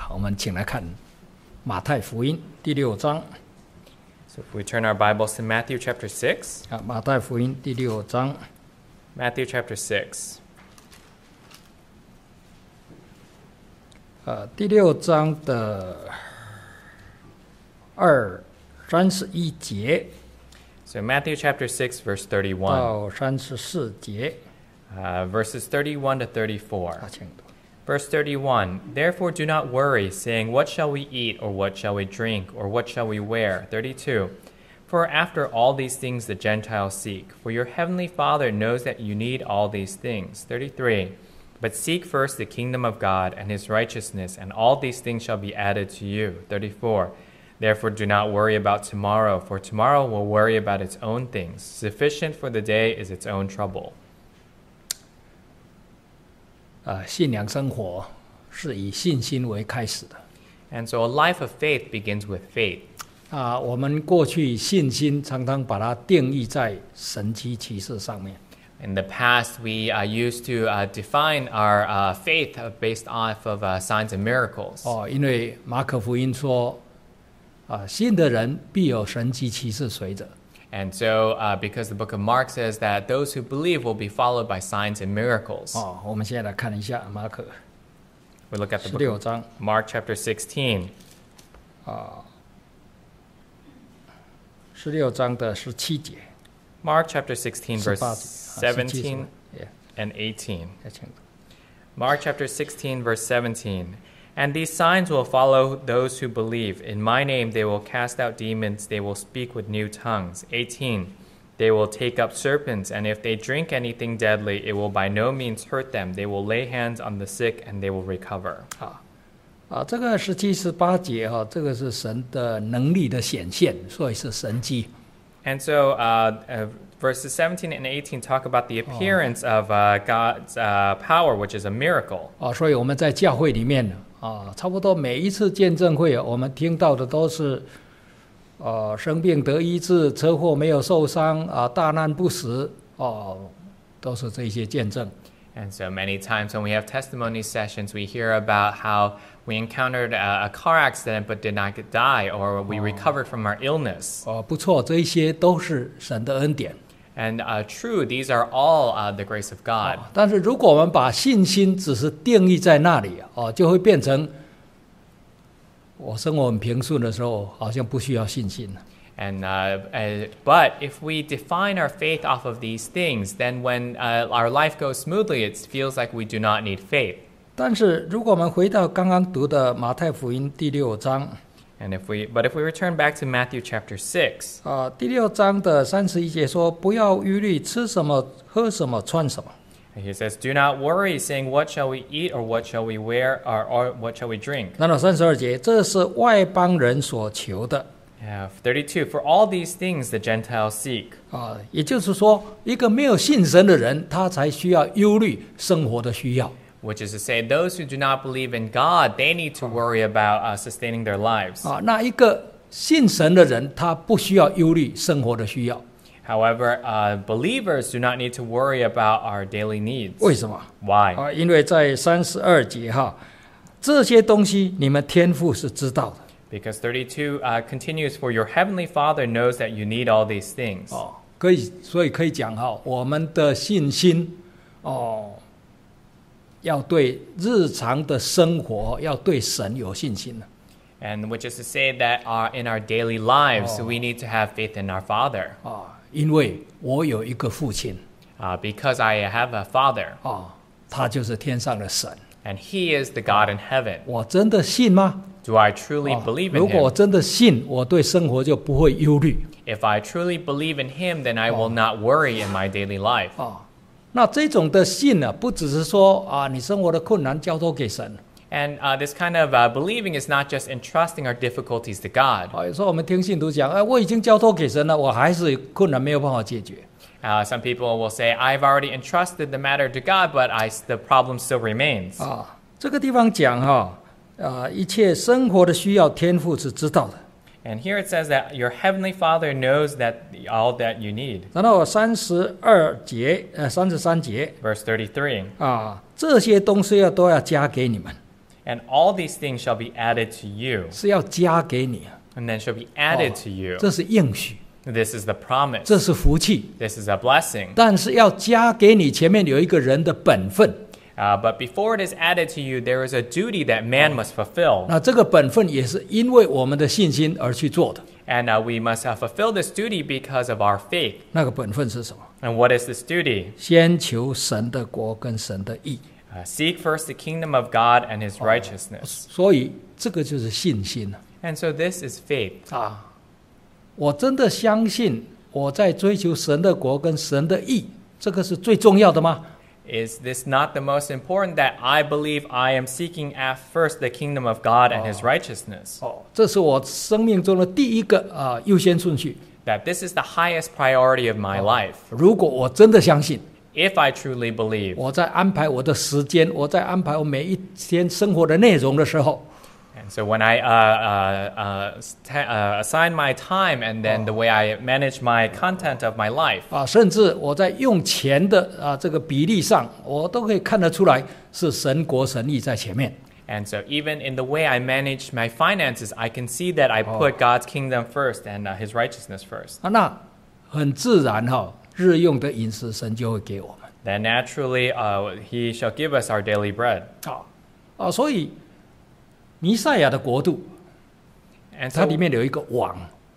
我们请来看马太福音第6章。 So if we turn our Bibles to Matthew chapter 6. 马太福音第6章。 Matthew chapter 6. 第6章的31节。 So Matthew chapter 6, verse 31. 到34节。 Verses 31 to 34. 请读。 Verse 31, Therefore do not worry, saying, What shall we eat, or what shall we drink, or what shall we wear? 32, For after all these things the Gentiles seek, for your heavenly Father knows that you need all these things. 33, But seek first the kingdom of God and his righteousness, and all these things shall be added to you. 34, Therefore do not worry about tomorrow, for tomorrow will worry about its own things. Sufficient for the day is its own trouble. 信仰生活是以信心为开始的。 And so a life of faith begins with faith. 我们过去信心常常把它定义在神迹奇事上面。 In the past, we used to define our faith based off of signs and miracles. 因为马可福音说，信的人必有神迹奇事随着。 And so, because the book of Mark says that those who believe will be followed by signs and miracles. 我们现在来看一下马可 We look at the book 16 of 章 Mark chapter 16. 16章的17节。 Mark chapter 16, verse 17 Yeah. and 18. 请读。 Mark chapter 16, verse 17. And these signs will follow those who believe. In my name they will cast out demons. They will speak with new tongues. 18. They will take up serpents. And if they drink anything deadly, it will by no means hurt them. They will lay hands on the sick and they will recover. 这个17、18节这个是神的能力的显现，所以是神迹。 And so verses 17 and 18 talk about the appearance of God's power, which is a miracle. 所以我们在教会里面差不多每一次见证会，我们听到的都是生病得医治，车祸没有受伤，大难不死，都是这些见证。 And so many times when we have testimony sessions, we hear about how we encountered a car accident but did not die, or we recovered from our illness. 不错，这一些都是神的恩典。 And true, these are all the grace of God. 但是如果我们把信心只是定义在那里，就会变成我生活很平顺的时候，好像不需要信心了。 And but if we define our faith off of these things, then when our life goes smoothly, it feels like we do not need faith. 但是如果我们回到刚刚读的马太福音第6章， And if we return back to Matthew chapter 6, 第6章的31节说：“不要忧虑，吃什么，喝什么，穿什么。” he says, "Do not worry, saying, What shall we eat, or what shall we wear, or what shall we drink?" 那么32节，这是外邦人所求的。 32, For all these things the Gentiles seek. 也就是说，一个没有信神的人，他才需要忧虑生活的需要。 Which is to say, those who do not believe in God, they need to worry about sustaining their lives. 那一个信神的人，他不需要忧虑生活的需要。 However, believers do not need to worry about our daily needs. 为什么？ Why? 因为在32节这些东西你们天父是知道的。 Because 32 continues, For your heavenly Father knows that you need all these things. 所以可以讲我们的信心要对日常的生活，要对神有信心。 And which is to say that in our daily lives, we need to have faith in our Father. 因为我有一个父亲。 Because I have a Father. 他就是天上的神。 And He is the God in heaven. 我真的信吗？ Do I truly believe in 如果我 Him? 真的信，我对生活就不会忧虑。 If I truly believe in Him, then I will not worry in my daily life. 那这种的信呢，不只是说你生活的困难交托给神。 And this kind of believing is not just entrusting our difficulties to God. 有时候我们听信徒讲，我已经交托给神了，我还是困难没有办法解决。 Some people will say, I've already entrusted the matter to God, but the problem still remains. 这个地方讲一切生活的需要，天父是知道的。 And here it says that your heavenly Father knows that all that you need. 然后33节，33节 Verse 33. 这些东西都要加给你们。 And all these things shall be added to you, 是要加给你， and then shall be added to you. 这是应许， This is the promise. 这是福气。 This is a blessing. 但是要加给你，前面有一个人的本分， But before it is added to you, there is a duty that man must fulfill. 那这个本分也是因为我们的信心而去做的。 And we must fulfill this duty because of our faith. 那个本分是什么？ And what is this duty? 先求神的国跟神的义。 Seek first the kingdom of God and his righteousness. 所以这个就是信心 And so this is faith. 啊！我真的相信我在追求神的国跟神的义，这个是最重要的吗？ Is this not the most important, that I believe I am seeking at first the kingdom of God and his righteousness? 这是我生命中的第一个优先顺序。 That this is the highest priority of my life. 如果我真的相信， If I truly believe, 我在安排我的时间，我在安排我每一天生活的内容的时候， and so when I assign my time and then the way I manage my content of my life, 甚至我在用钱的这个比例上，我都可以看得出来是神国神义在前面。 and so even in the way I manage my finances, I can see that I put God's kingdom first and his righteousness first. 那很自然日用的饮食神就会给我们。 Then naturally, he shall give us our daily bread. 所以弥赛亚的国度， And 它 so, 里面有一个王。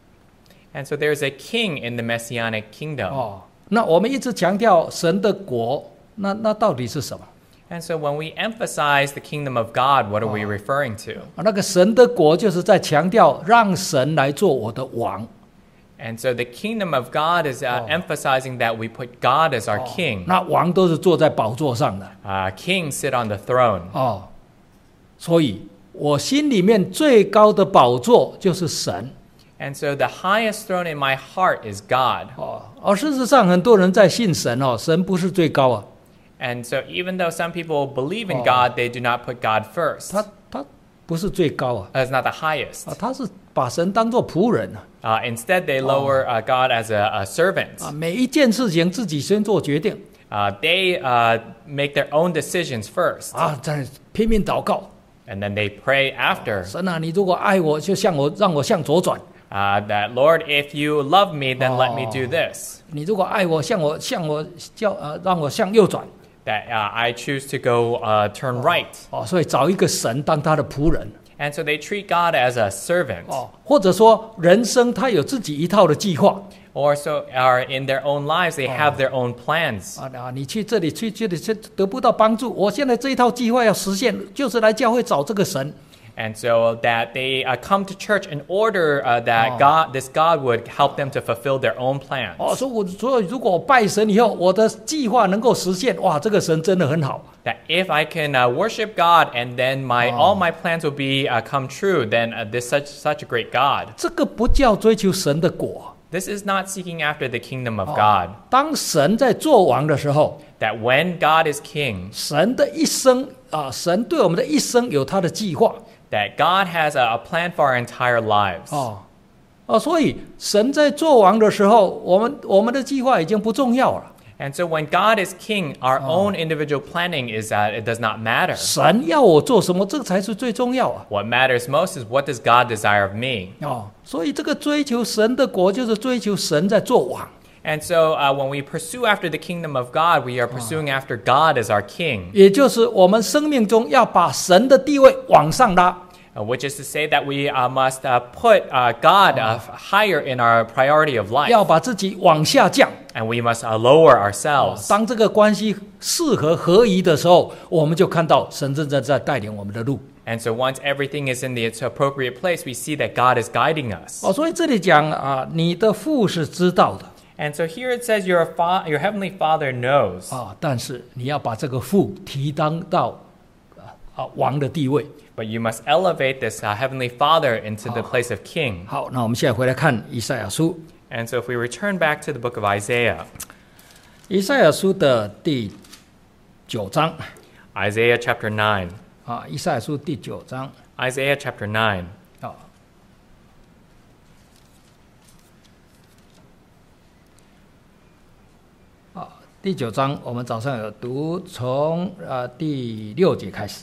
and so there's a king in the messianic kingdom. 那我们一直强调神的国，那到底是什么？ And so when we emphasize the kingdom of God, what are we referring to? 那个神的国就是在强调让神来做我的王。 And so the kingdom of God is emphasizing that we put God as our king. 那王都是坐在宝座上的。 Kings sit on the throne. 所以我心里面最高的宝座就是神。 And so the highest throne in my heart is God. 事实上很多人在信神神不是最高啊。 And so even though some people believe in God, they do not put God first. 他不是最高啊。 That's not the highest. 他是把神当作仆人啊。 Instead, they lower God as a servant. 每一件事情自己先做决定。 They make their own decisions first. 在拼命祷告。 And then they pray after. 神啊，你如果爱我，就让我向左转。 That Lord, if you love me, then let me do this. 你如果爱我，让我向右转。 That I choose to go turn right. 所以找一个神当他的仆人。 And so they treat God as a servant. 或者说人生他有自己一套的计划。 Or so are in their own lives, they have their own plans. 你去这里得不到帮助，我现在这一套计划要实现，就是来教会找这个神。 And so that they come to church in order that this God would help them to fulfill their own plans. 所以如果我拜神以后，我的计划能够实现，哇，这个神真的很好。 That if I can worship God and then all my plans will be come true, then this such a great God. 这个不叫追求神的果。 This is not seeking after the kingdom of God. 当神在做王的时候， That when God is king, 神的一生神对我们的一生有他的计划。 that God has a plan for our entire lives. 所以神在做王的时候，我们的计划已经不重要了。 And so when God is king, our own individual planning is that it does not matter. 神要我做什么，这才是最重要啊。 What matters most is what does God desire of me. 所以这个追求神的国，就是追求神在做王。 And so when we pursue after the kingdom of God, we are pursuing after God as our king. 也就是我们生命中要把神的地位往上拉。 Which is to say that we must put God higher in our priority of life. 要把自己往下降。 And we must lower ourselves. 当这个关系适合合宜的时候，我们就看到神正在带领我们的路。 And so once everything is in its appropriate place, we see that God is guiding us. 所以这里讲你的父是知道的。 And so here it says your heavenly Father knows. 但是你要把这个父提当到王的地位。 But you must elevate this heavenly Father into the place of king. 好，那我们现在回来看以赛亚书。 And so if we return back to the book of Isaiah. 以赛亚书的第9章。 Isaiah chapter 9. 以赛亚书第9章。 Isaiah chapter 9. 第9章我们早上有读，从第6节开始。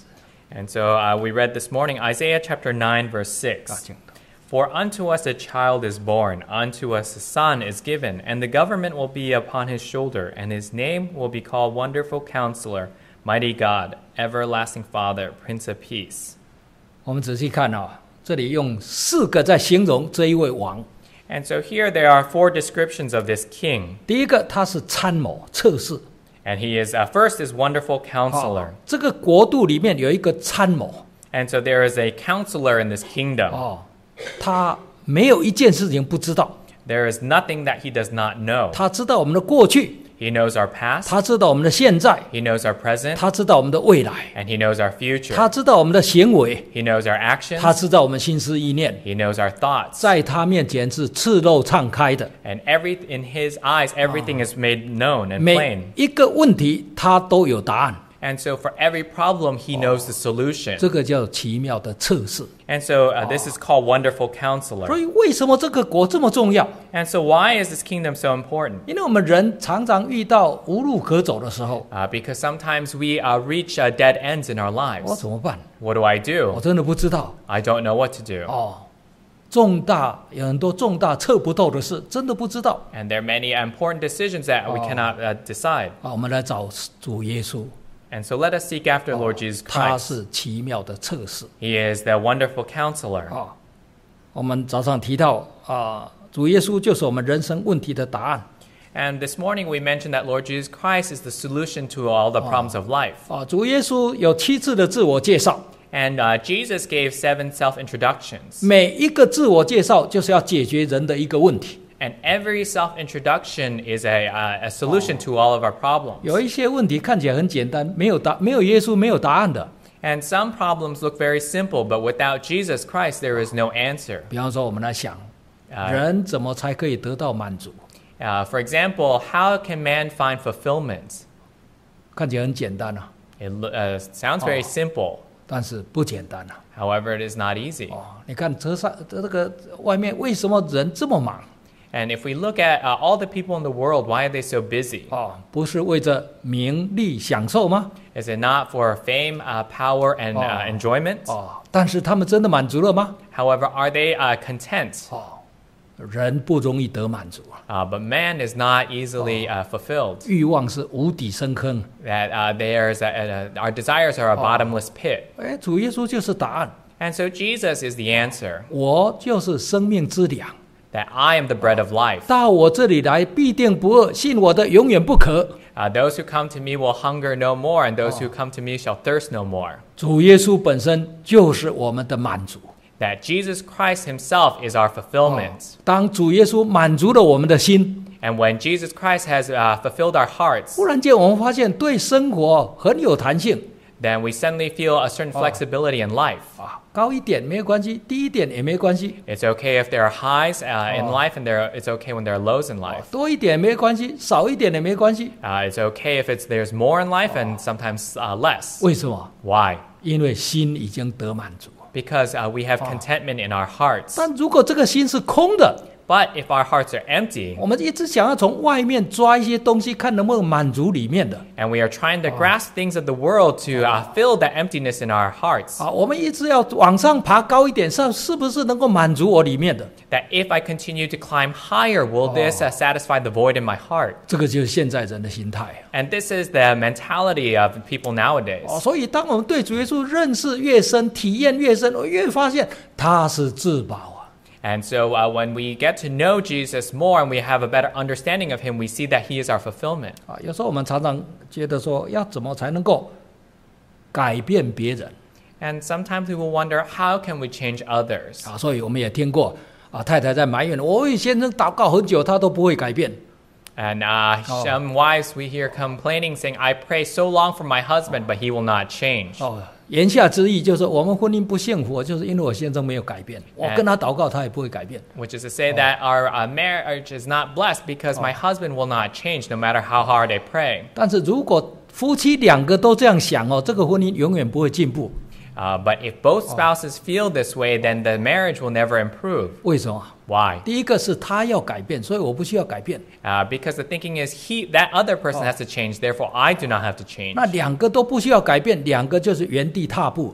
And so we read this morning Isaiah chapter 9, verse 6. For unto us a child is born, unto us a son is given, and the government will be upon his shoulder, and his name will be called Wonderful Counselor, Mighty God, Everlasting Father, Prince of Peace. 我们仔细看啊，这里用4个在形容这一位王。 And so here there are 4 descriptions of this king. 第一个，他是参谋策士。 And he is, first is Wonderful Counselor. 这个国度里面有一个参谋。 And so there is a counselor in this kingdom. 他没有一件事情不知道。 There is nothing that he does not know. 他知道我们的过去。 He knows our past. 他知道我们的现在。 He knows our present. 他知道我们的未来。 And he knows our future. 他知道我们的行为。 He knows our actions. 他知道我们心思意念。 He knows our thoughts. 在他面前是赤露敞开的。 And in his eyes, everything is made known and 每 plain. 一个问题他都有答案。 And so for every problem, he knows the solution. 这个叫奇妙的测试。 And so this is called Wonderful Counselor. 所以为什么这个国这么重要？ And so why is this kingdom so important? 因为我们人常常遇到无路可走的时候， Because sometimes we reach dead ends in our 我 lives. 怎么办？ What do I 我 do? 真的不知道。 I don't know what to do. 有很多重大测不透的事，真的不知道。 And there are many important decisions that we cannot decide. 我们来找主耶稣， And so let us seek after Lord Jesus 他 Christ. 是奇妙的测试。 He is the Wonderful Counselor. 我们早上提到主耶稣就是我们人生问题的答案。 And this morning we mentioned that Lord Jesus Christ is the solution to all the problems of life. 主耶稣有7次的自我介绍。 And Jesus gave 7 self-introductions. 每一个自我介绍就是要解决人的一个问题。 And every self-introduction is a solution to all of our problems. 有一些问题看起来很简单，没有耶稣没有答案的。 And some problems look very simple, but without Jesus Christ, there is no answer. 比方说，我们来想，人怎么才可以得到满足？ For example, how can man find fulfillment? 看起来很简单啊， It sounds very simple. 但是不简单啊。 However, it is not easy. 你看这个外面为什么人这么忙？ And if we look at all the people in the world, why are they so busy? 不是为着名利享受吗？ Is it not for fame, power, and enjoyment? 但是他们真的满足了吗？ However, are they content? 人不容易得满足啊， But man is not easily fulfilled. 欲望是无底深坑。 That our desires are a bottomless pit. 主耶稣就是答案。 And so Jesus is the answer. 我就是生命之粮。 That I am the bread of life. 到我这里来，必定不饿；信我的，永远不渴。 Those who come to me will hunger no more, and those who come to me shall thirst no more. 主耶稣本身就是我们的满足。 That Jesus Christ himself is our fulfillment. 当主耶稣满足了我们的心， And when Jesus Christ has fulfilled our hearts, 忽然间我们发现对生活很有弹性。 then we suddenly feel a certain flexibility in life. 高一点没有关系，低一点也没关系。 It's okay if there are highs in life, and it's okay when there are lows in life. 多一点没关系，少一点也没关系。 It's okay if there's more in life and sometimes less. 为什么？ Why? 因为心已经得满足。 Because we have contentment in our hearts. 但如果这个心是空的， But if our hearts are empty, 我们一直想要从外面抓一些东西，看能不能满足里面的。 and we are trying to grasp things of the world to fill that emptiness in our hearts, 我们一直要往上爬高一点，是不是能够满足我里面的？ that if I continue to climb higher, will this satisfy the void in my heart? 这个就是现在人的心态。 And this is the mentality of people nowadays. 所以当我们对主耶稣认识越深，体验越深，我越发现他是至宝啊。 And so when we get to know Jesus more and we have a better understanding of him, we see that he is our fulfillment. 有时候我们常常觉得说，要怎么才能够改变别人？ And sometimes we will wonder, how can we change others? 所以我们也听过太太在埋怨我为先生祷告很久，他都不会改变。 And some wives we hear complaining, saying, I pray so long for my husband, but he will not change. 言下之意就是我们婚姻不幸福，就是因为我先生没有改变，我跟他祷告，他也不会改变。 Which is to say that our marriage is not blessed because my husband will not change no matter how hard I pray. 但是如果夫妻两个都这样想这个婚姻永远不会进步。 But if both spouses feel this way, then the marriage will never improve. 为什么？ Why? 第一个是他要改变，所以我不需要改变。 Because the thinking is that other person has to change, therefore I do not have to change. 那两个都不需要改变，两个就是原地踏步。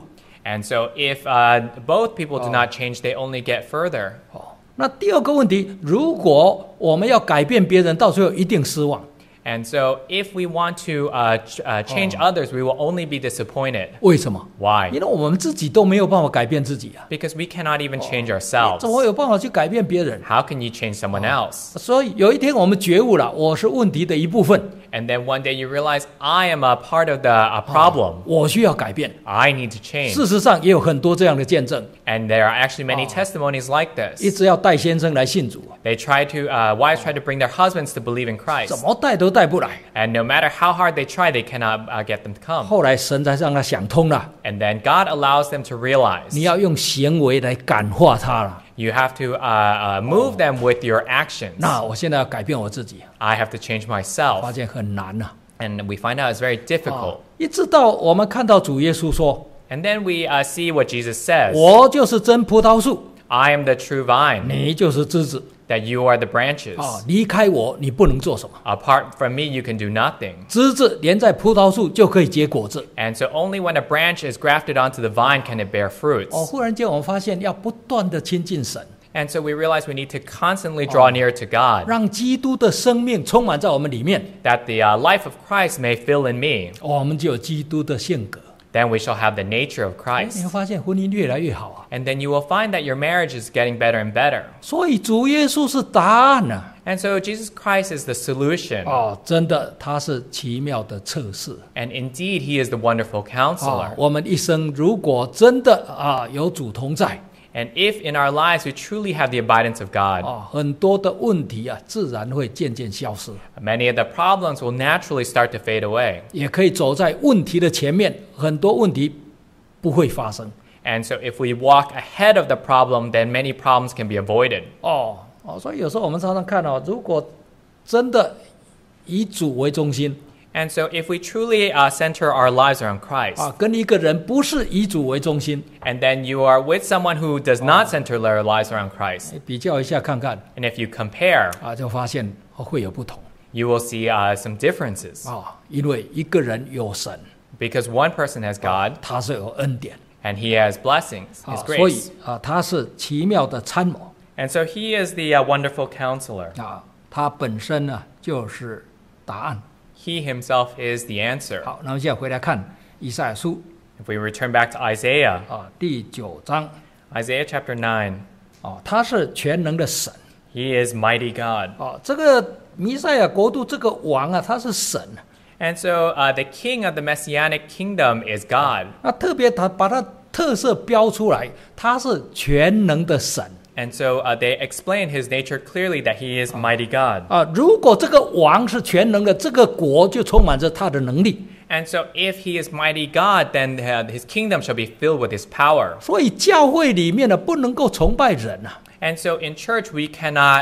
And so if both people do not change, they only get further. 那第二个问题，如果我们要改变别人，到最后一定失望。 And so if we want to change others, we will only be disappointed. 为什么？ Why? 因为我们自己都没有办法改变自己啊， Because we cannot even change ourselves. 怎么有办法去改变别人？ How can you change someone else? 所以有一天我们觉悟了，我是问题的一部分， And then one day you realize, I am a part of the problem. 我需要改变。 I need to change. 事实上也有很多这样的见证， And there are actually many testimonies like 一 this. 直要带先生来信主， They try to, wives try to bring their husbands to believe in 怎 Christ. 么带都带不来。 And no matter how hard they try, they cannot get them to come. 后来神才让他想通了， And then God allows them to realize 你要用行为来感化他了。 you have to move them with your actions. 那我现在要改变我自己， I have to change 发 myself. 现很难呐、 And we find out it's very difficult. 一直到我们看到主耶稣说 And then we see what Jesus：“ says. 我就是真葡萄树， I am the true vine, 你就是枝子。 that you are the branches. 离开我，你不能做什么。 Apart from me, you can do nothing. 枝子连在葡萄树就可以结果子。 And so only when a branch is grafted onto the vine can it bear fruits. 忽然间我们发现要不断的亲近神， And so we realize we need to constantly draw near to God, 让基督的生命充满在我们里面， that the life of Christ may fill in me. 我们就有基督的性格。 Then we shall have the nature of 你 Christ. 会发现婚姻越来越好啊。 And then you will find that your marriage is getting better and better. 所以主耶稣是答案啊。 And so Jesus Christ is the solution. 真的，他是奇妙的测试。 And indeed, he is the wonderful counselor. 我们一生如果真的有主同在， And if in our lives we truly have the abidance of God, 很多的问题自然会渐渐消失， many of the problems will naturally start to fade away. 也可以走在问题的前面，很多问题不会发生。 And so if we walk ahead of the problem, then many problems can be avoided. 所以有时候我们常常看如果真的以主为中心， And so if we truly center our lives around Christ, 跟一个人不是以主为中心， and then you are with someone who does not center their lives around Christ, 比较一下看看， and if you compare, 就发现会有不同。 you will see some differences. 因为一个人有神， Because one person has God, 他是有恩典， and he has blessings, his 所以 grace. 他是奇妙的参谋。 And so he is the wonderful counselor. 他本身就是答案。 He himself is the answer. 好，那么现在回来看以赛亚书 If we return back to Isaiah, 第9章 Isaiah chapter 9, 他是全能的神。 he is mighty God. 这个弥赛亚国度这个王他是神。 And so the king of the messianic kingdom is God. 特别他把他特色标出来，他是全能的神。 And so they explain his nature clearly that he is mighty God. 如果这个王是全能的，这个国就充满着他的能力。 And so if he is mighty God, then his kingdom shall be filled with his power. 所以教会里面不能够崇拜人 And so in church we cannot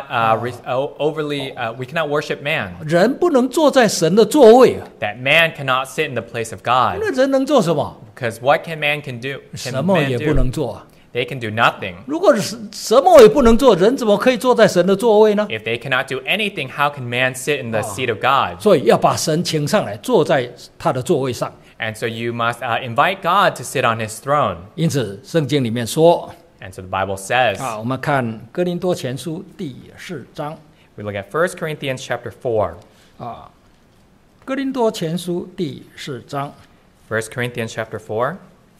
we cannot worship man. 人不能坐在神的座位 That man cannot sit in the place of God. 那人能做什么？ Because what can man can do? 什 Can 么 man 也不 do? 能做。 They can do nothing. 如果什么也不能做，人怎么可以坐在神的座位呢？ If they cannot do anything, how can man sit in the seat of God? 所以要把神请上来，坐在他的座位上。 And so you must invite God to sit on his throne. 因此，圣经里面说 And so the Bible says, 我们看哥林多前书第4章 we look at 1 Corinthians chapter 4. 哥林多前书第4章 1 Corinthians chapter 4.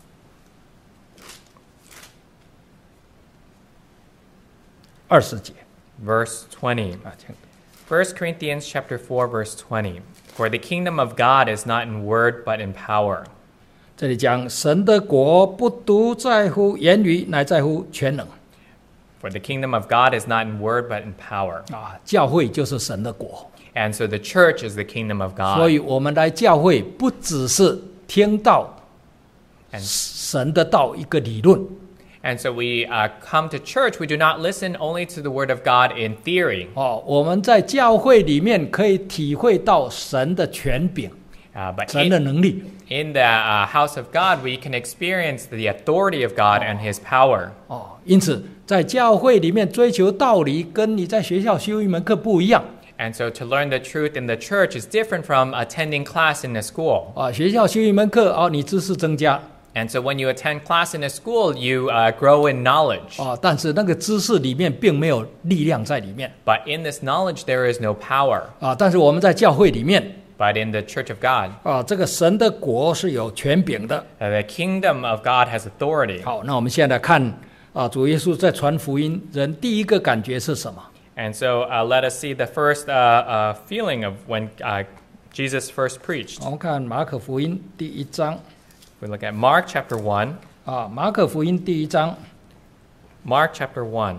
20节 Verse 20. 请 1 Corinthians chapter 4, verse 20. For the kingdom of God is not in word, but in power. 这里讲神的国不独在乎言语，乃在乎全能。 For the kingdom of God is not in word, but in power. 教会就是神的国， And so the church is the kingdom of 所 God. 以我们来教会不只是听到 And 神的道一个理论， And so we come to church, we do not listen only to the word of God in theory. 我们在教会里面可以体会到神的权柄， But 神的能力。 in the house of God, we can experience the authority of God and his power. 因此在教会里面追求道理，跟你在学校修一门课不一样。 And so to learn the truth in the church is different from attending class in the school. 学校修一门课，你知识增加。 And so when you attend class in a school, you grow in knowledge. 但是那个知识里面并没有力量在里面 But in this knowledge, there is no power. 但是我们在教会里面 But in the church of God, 这个神的国是有权柄的。 the kingdom of God has authority. 好，那我们现在看主耶稣在传福音，人第一个感觉是什么？ And so let us see the first feeling of when Jesus first preached. 我们看马可福音第1章 We look at Mark chapter 1. 马可福音第1章 Mark chapter 1,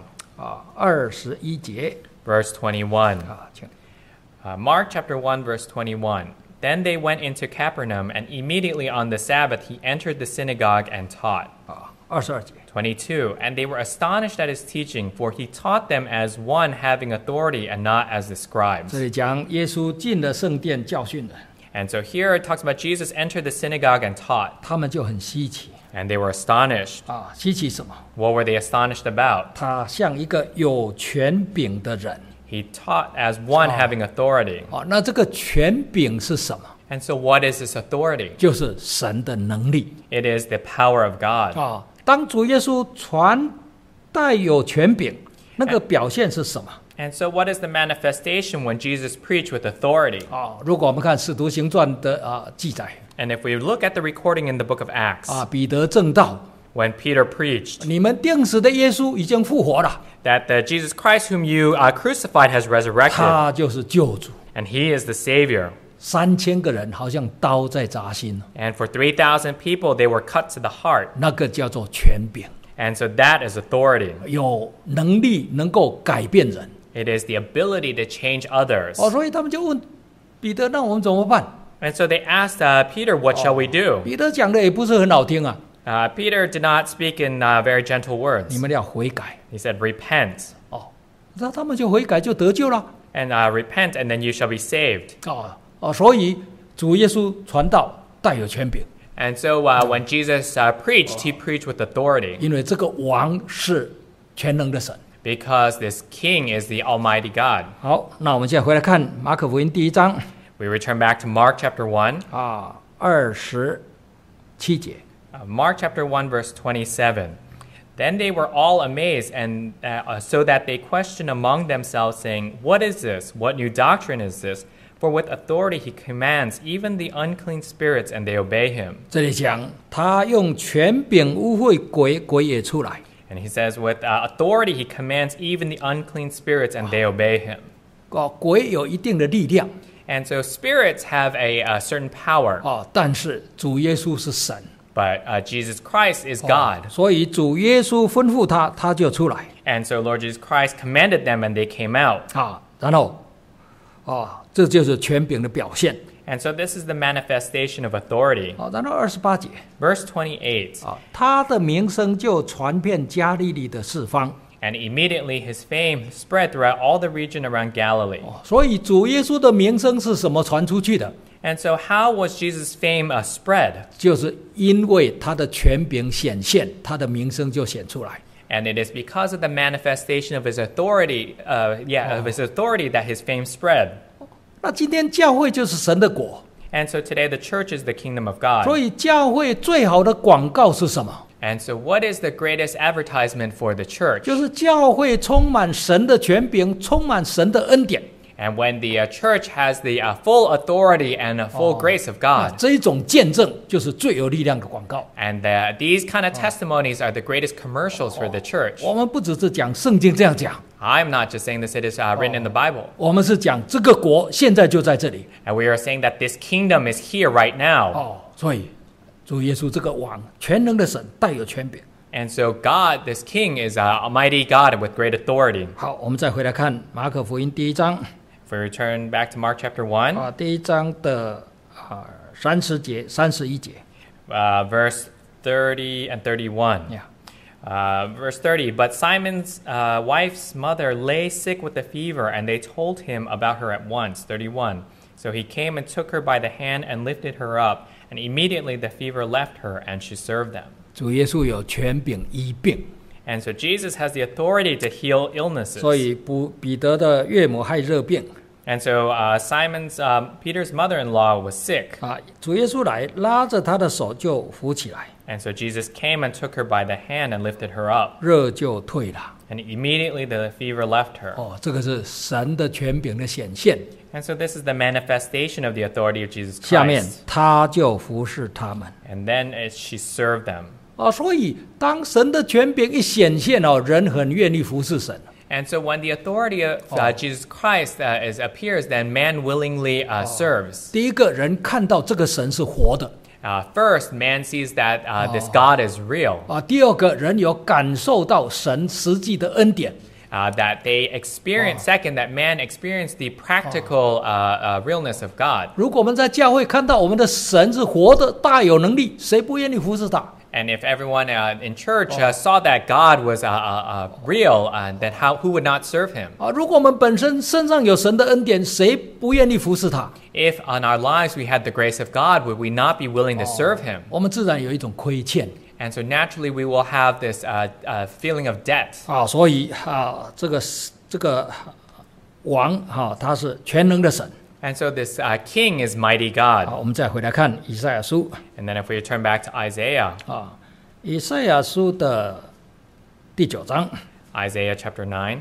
21节 verse 21. 请 Mark chapter 1, verse 21. Then they went into Capernaum, and immediately on the Sabbath he entered the synagogue and taught. 22节 22. And they were astonished at his teaching, for he taught them as one having authority and not as the 这 scribes. 里讲耶稣进了圣殿教训人， And so here it talks about Jesus entered the synagogue and taught. 他们就很稀奇 And they were astonished. 稀奇什么？ What were they astonished about? 他像一个有权柄的人 He taught as one having authority. 那这个权柄是什么？ And so what is this authority? 就是神的能力 It is the power of God. 当主耶稣传带有权柄，那个表现是什么？ And so what is the manifestation when Jesus preached with authority? 如果我们看《使徒行传》的记载 And if we look at the recording in the book of Acts, 彼得正道， when Peter preached 你们钉死的耶稣已经复活了， that the Jesus Christ whom you crucified has resurrected, 他就是救主。 and he is the Savior. 3000个人好像刀在扎心， And for 3,000 people, they were cut to the heart. 那个叫做权柄， And so that is authority. 有能力能够改变人。 It is the ability to change others. 所以他们就问彼得：“那我们怎么办 And so they asked Peter, what shall we do?？” 彼得讲的也不是很好听啊， Peter did not speak in very gentle 你 words. 们要悔改 He said, repent. 那他们就悔改就得救了 And repent, and then you shall be saved. 所以主耶稣传道带有权柄， And so when Jesus preached, he preached with authority 因为这个王是全能的神。 because this king is the Almighty God. 好，那我们现在回来看马可福音第1章 We return back to Mark chapter 1. 27节。 Mark chapter 1, verse 27. Then they were all amazed, and so that they questioned among themselves, saying, What is this? What new doctrine is this? For with authority he commands even the unclean spirits, and they obey him. 这里讲他用权柄污秽鬼，鬼也出来。 And he says, with authority he commands even the unclean spirits, and they obey him. 鬼有一定的力量 And so spirits have a certain power, 但是主耶稣是神 but Jesus Christ is God. 所以主耶稣吩咐他，他就出来 And so Lord Jesus Christ commanded them, and they came out. 然后这就是权柄的表现 And so this is the manifestation of authority. 然后28节 Verse 28. 他的名声就传遍加利利的四方 And immediately his fame spread throughout all the region around Galilee. 所以主耶稣的名声是什么传出去的？ And so how was Jesus' fame spread? 就是因为他的权柄显现，他的名声就显出来。 And it is because of the manifestation of his authority, of his authority that his fame spread. 那今天教会就是神的国， And so today the church is the kingdom of God. 所以教会最好的广告是什么？ And so what is the greatest advertisement for the church? 就是教会充满神的权柄，充满神的恩典。 And when the church has the full authority and full grace of God. 这一种见证就是最有力量的广告。 And these kind of testimonies are the greatest commercials for the church. 我们不只是讲圣经这样讲， I'm not just saying this, it is written in the Bible. 我们是讲这个国现在就在这里。 And we are saying that this kingdom is here right now. 所以主耶稣这个王，全能的神，带有权柄。 And so God, this king, is a mighty God with great authority. 好，我们再回来看马可福音第1章 If we return back to Mark chapter 1, 第1章的30节、31节。 verse 30 and 31. Verse 30, but Simon's wife's mother lay sick with a fever, and they told him about her at once. 31. So he came and took her by the hand and lifted her up, and immediately the fever left her, and she served them. 主耶稣有权柄医病， And so Jesus has the authority to heal illnesses. 所以彼得的岳母害热病， And so Peter's mother-in-law was sick. 啊，主耶稣来拉着他的手就扶起来， And so Jesus came and took her by the hand and lifted her up. 热就退了。 And immediately the fever left her. 哦，这个是神的权柄的显现。 And so this is the manifestation of the authority of Jesus 下面 Christ. 他就服侍他们。 And then she served them. 哦，所以当神的权柄一显现哦，人很愿意服侍神。 And so when the authority of Jesus Christ appears, then man willingly serves. 第一个人看到这个神是活的 First, man sees that this God is real, 啊，第二个人有感受到神实际的恩典 that they experience. Second, that man experienced the practical realness of God. 如果我们在教会看到我们的神是活的、大有能力，谁不愿意服侍他？ And if everyone in church saw that God was real, then who would not serve him? 啊，如果我们本身身上有神的恩典，谁不愿意服侍他？ If on our lives we had the grace of God, would we not be willing to serve him? 我们自然有一种亏欠 And so naturally we will have this feeling of debt. 啊，所以啊，这个王哈、他是全能的神。 And so this king is mighty God. 好，我们再回来看以赛亚书 And then if we turn back to Isaiah, 啊，以赛亚书的第9章 Isaiah chapter 9.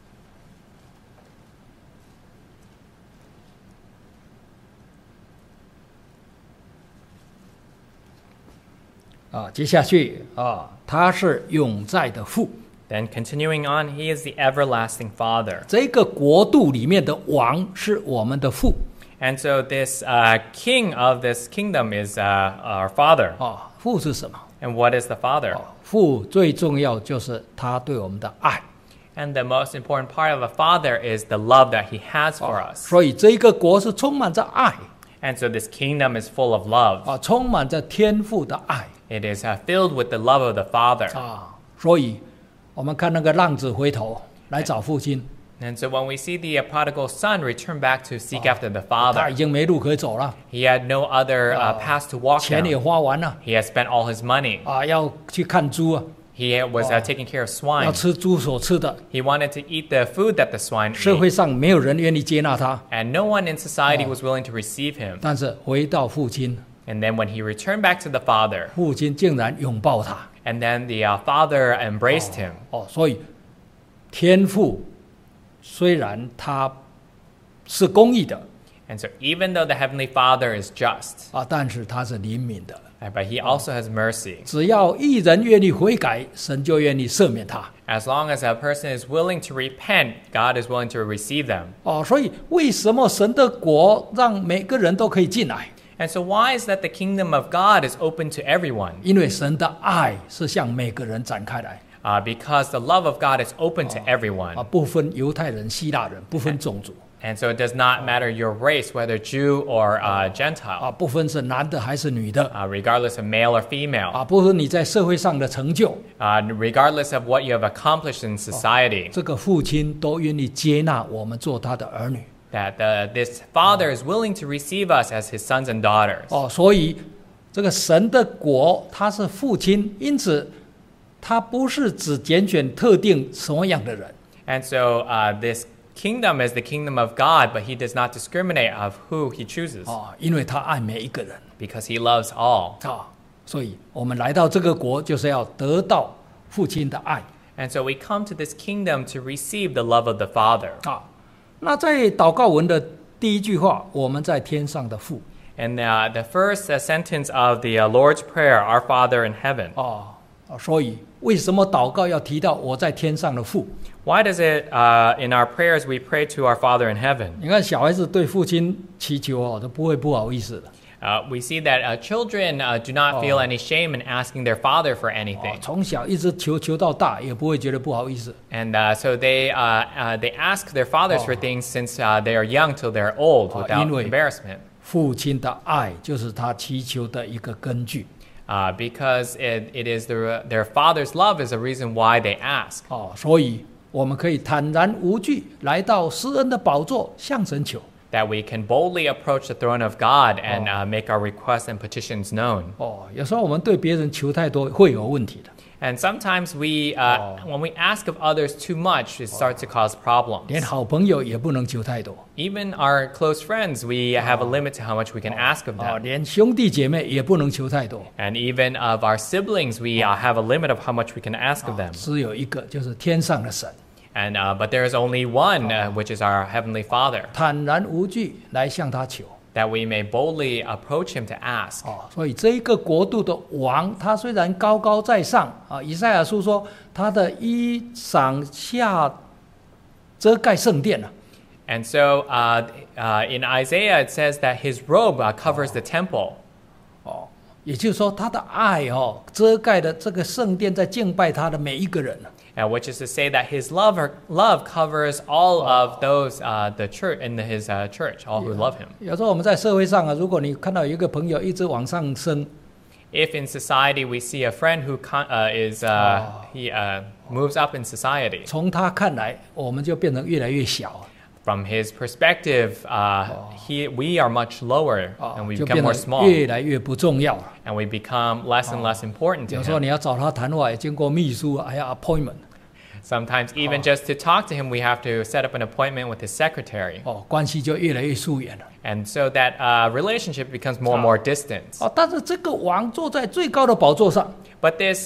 啊，接下去啊，他是永在的父。 Then continuing on, he is the everlasting Father. 这个国度里面的王是我们的父 And so this king of this kingdom is our Father. 啊，父是什么？ And what is the Father? 父最重要就是他对我们的爱。 And the most important part of a father is the love that he has for us. 所以这个国是充满着爱 And so this kingdom is full of love. 啊，充满着天父的爱 It is filled with the love of the Father. 啊。所以我们看那个浪子回头来找父亲， And so when we see the prodigal son return back to seek after the 他 Father, 已经没路可以走了， he had no other path to walk 钱也 down. 花完了 He had spent all his money. 啊，要去看猪啊， He was taking care of 要 swine. 吃猪所吃的。 He wanted to eat the food that the swine 社 ate. 会上没有人愿意接纳他， And no one in society was willing to receive him. 但是回到父亲， And then when he returned back to the Father, 父亲竟然拥抱他。 and then the Father embraced him. 哦，所以天父虽然他是公义的 And so even though the Heavenly Father is just, 啊，但是他是怜悯的。 but he also has mercy. 只要一人愿意悔改，神就愿意赦免他。 As long as a person is willing to repent, God is willing to receive them. 哦，所以为什么神的国让每个人都可以进来？ And so why is that the kingdom of God is open to everyone? 因为神的爱是向每个人展开来 Because the love of God is open to everyone. 啊，不分犹太人、希腊人，不分种族 And so it does not matter your race, whether Jew or Gentile, 啊，不分是男的还是女的 regardless of male or female, 啊，不分你在社会上的成就， regardless of what you have accomplished in society, 这个父亲都愿意接纳我们做他的儿女 that this Father is willing to receive us as his sons and daughters. 哦，所以这个神的国他是父亲，因此他不是只拣选特定什么样的人 And so this kingdom is the kingdom of God, but he does not discriminate of who he chooses 啊，因为他爱每一个人 because he loves all. 啊，所以我们来到这个国就是要得到父亲的爱 And so we come to this kingdom to receive the love of the Father. 啊。那在祷告文的第一句话，我们在天上的父 And the first sentence of the Lord's Prayer, Our Father in heaven. 啊，所以为什么祷告要提到我在天上的父？ Why does it, in our prayers, we pray to our Father in heaven? 你看小孩子对父亲祈求哦，都不会不好意思的。 We see that children do not feel any shame in asking their father for anything. 从小一直求到大，也不会觉得不好意思。 And so they ask their fathers for things since they are young till they're old without 因为 embarrassment. 父亲的爱就是他祈求的一个根据。 Because it is their father's love is the reason why they ask. 哦，所以我们可以坦然无惧来到施恩的宝座，向神求。 That we can boldly approach the throne of God and make our requests and petitions known. 哦，有时候我们对别人求太多会有问题的。 And sometimes when we ask of others too much, it starts to cause problems. 连好朋友也不能求太多， Even our close friends, we have a limit to how much we can ask of them. 连兄弟姐妹也不能求太多。 And even of our siblings, we have a limit of how much we can ask of them. 只有一个，就是天上的神， And but there is only one, which is our Heavenly Father, 坦然无惧来向他求。 that we may boldly approach Him to ask. 所以这一个国度的王，他虽然高高在上以赛亚书说他的衣裳下遮盖圣殿了。 And so in Isaiah, it says that His robe covers the temple. 也就是说，他的爱遮盖了这个圣殿，在敬拜他的每一个人。 Which is to say that His love covers all of those the church in His church, all who love Him. 有时候我们在社会上如果你看到有一个朋友一直往上升， If in society we see a friend who he moves up in society, 从他看来，我们就变成越来越小， from his perspective, we are much lower and we 就 become 变 more 得 small, 越来越不重要了。 and we become less and less important to 有时候 him. 你要找他谈话，也经过秘书，还要 appointment， Sometimes even just to talk to him, we have to set up an appointment with his secretary. 关系就越来越疏远了。 And so that relationship becomes more and more distant. 但是这个王坐在最高的宝座上， But this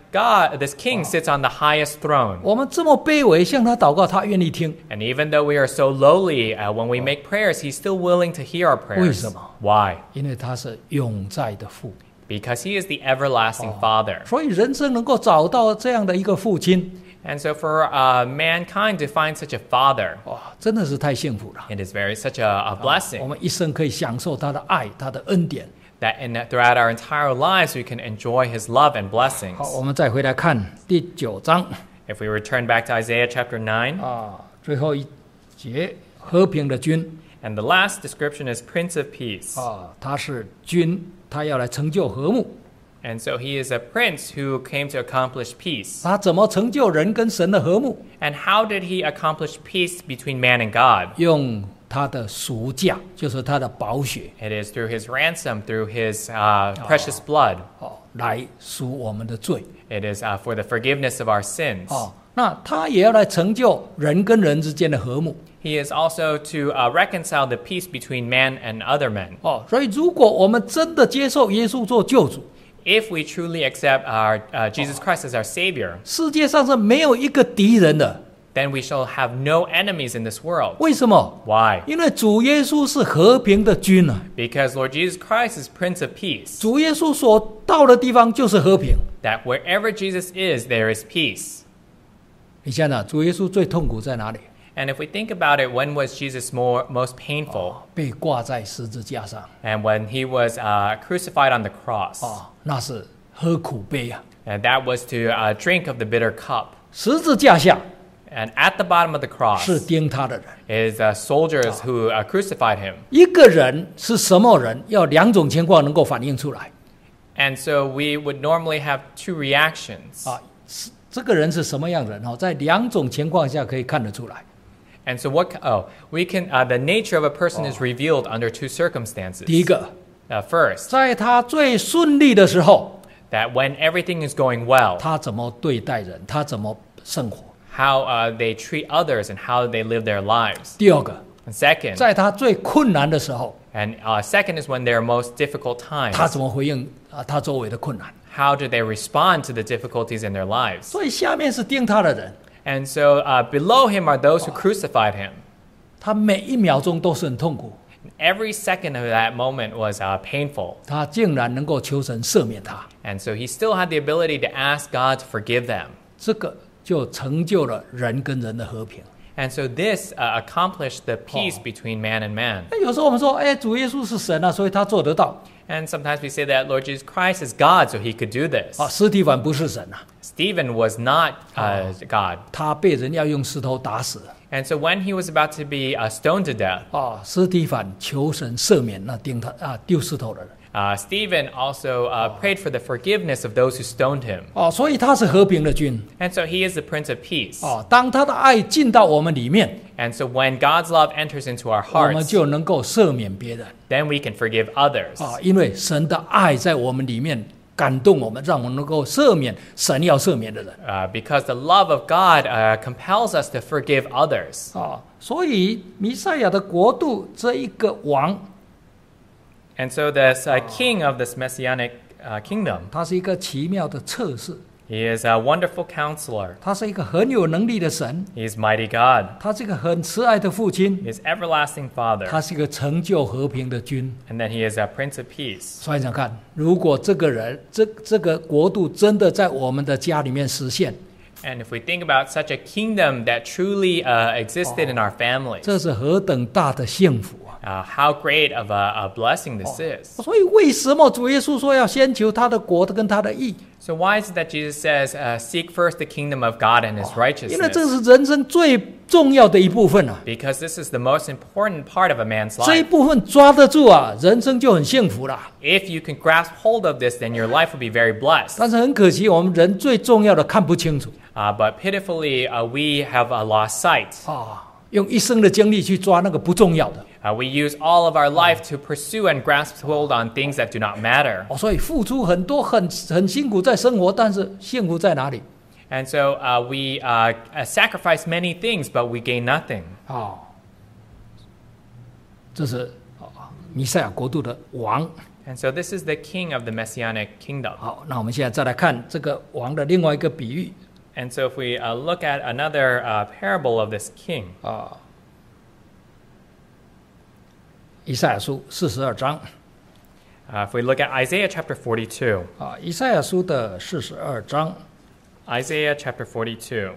this king sits on the highest throne. 我们这么卑微向他祷告，他愿意听。 And even though we are so lowly, when we make prayers, he's still willing to hear our prayers. 为什么？ Why? 因为他是永在的父， Because he is the everlasting Father. 所以人生能够找到这样的一个父亲， And so for mankind to find such a father, 真的是太幸福了。 it is such a 我 blessing 们一生可以享受他的爱，他的恩典。 that throughout our entire lives we can enjoy his love and 好， blessings. 我们再回来看第9章 If we return back to Isaiah chapter 9, 最后一节，和平的君 and the last description is Prince of Peace. 他是君，他要来成就和睦。 And so he is a prince who came to accomplish peace. 他怎么成就人跟神的和睦？ And how did he accomplish peace between man and God? 用他的赎价，就是他的宝血 It is through his ransom, through his precious blood. 来赎我们的罪。 It is for the forgiveness of our sins. 那他也要来成就人跟人之间的和睦。 He is also to reconcile the peace between man and other men. 所以如果我们真的接受耶稣做救主， If we truly accept our Jesus Christ as our Savior, 世界上是没有一个敌人的。 then we shall have no enemies in this world. 为什么？ Why? 因为主耶稣是和平的君啊！ Because Lord Jesus Christ is Prince of Peace. 主耶稣所到的地方就是和平。 That wherever Jesus is, there is peace. 你想想，主耶稣最痛苦在哪里？ And if we think about it, when was Jesus most painful? 被挂在十字架上 And when he was crucified on the cross. 那是喝苦杯啊！ And that was to drink of the bitter cup. 十字架下 And at the bottom of the cross 是钉他的人。 is soldiers who crucified him. 一个人是什么人？要两种情况能够反映出来 And so we would normally have two reactions. 这个人是什么样的人？在两种情况下可以看得出来。 And so we can the nature of a person is revealed under two circumstances. 第一个， First, 在他最顺利的时候， that when everything is going well, 他怎么对待人？他怎么生活？ how they treat others and how they live their lives. 第二个， And second, 在他最困难的时候， and second is when there are most difficult 他 times. 怎么回应他周围的困难？ How do they respond to the difficulties in their lives? 所以下面是钉他的人， And so below him are those who crucified him. 他每一秒钟都是很痛苦， Every second of that moment was painful. 他竟然能够求神赦免他， And so he still had the ability to ask God to forgive them. 这个就成就了人跟人的和平。 And so this accomplished the peace between man and man. 有时候我们说，主耶稣是神啊，所以他做得到。 And sometimes we say that Lord Jesus Christ is God, so he could do this. 司提反不是神啊， Stephen was not God. 他被人要用石头打死。 And so when he was about to be stoned to death, 司提反求神赦免那丢石头的人。 Stephen also prayed for the forgiveness of those who stoned him. 所以他是和平的君。 And so he is the Prince of Peace. 当他的爱进到我们里面， And so when God's love enters into our 我们 hearts, 就能够赦免别人。 then we can forgive others. 因为神的爱在我们里面感动我们，让我们能够赦免神要赦免的人。 because the love of God compels us to forgive others. 所以弥赛亚的国度这一个王， And so this king of this messianic kingdom, 他是一个奇妙的测试， he is a wonderful counselor. 他是一个很有能力的神， He is mighty God. 他是一个很慈爱的父亲， He is everlasting Father. 他是一个成就和平的君。 And then he is a Prince of Peace. 所以想看，如果这个人这个国度真的在我们的家里面实现， And if we think about such a kingdom that truly existed in our families, 这是何等大的幸福啊！ how great of a blessing this is. 所以为什么主耶稣说要先求他的国跟他的义？ So why is it that Jesus says, seek first the kingdom of God and his 因为这 righteousness? 是人生最重要的一部分啊！ Because this is the most important part of a man's 这一 life. 部分抓得住啊，人生就很幸福啦。 If you can grasp hold of this, then your life will be very blessed. 但是很可惜，我们人最重要的看不清楚 But pitifully, we have lost sight. 用一生的精力去抓那个不重要的 We use all of our life to pursue and grasp hold on things that do not matter. 所以付出很多，很辛苦在生活，但是幸福在哪里？ And so we sacrifice many things, but we gain nothing. 这是弥赛亚国度的王。 And so this is the king of the messianic kingdom. 好，那我们现在再来看这个王的另外一个比喻 And so if we look at another parable of this king, 以赛亚书42章 if we look at Isaiah chapter 42, 以赛亚书的42章 Isaiah chapter 42,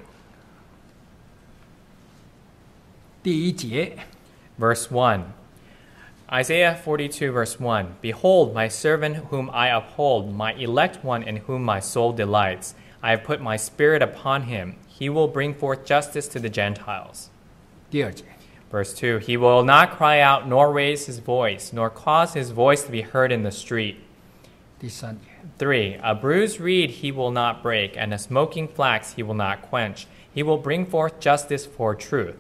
第1节 verse 1. Isaiah 42, verse 1. Behold, my servant whom I uphold, my elect one in whom my soul delights. I have put my spirit upon him. He will bring forth justice to the Gentiles. 第2节 Verse 2. He will not cry out, nor raise his voice, nor cause his voice to be heard in the street. 第3节 3. A bruised reed he will not break, and a smoking flax he will not quench. He will bring forth justice for truth.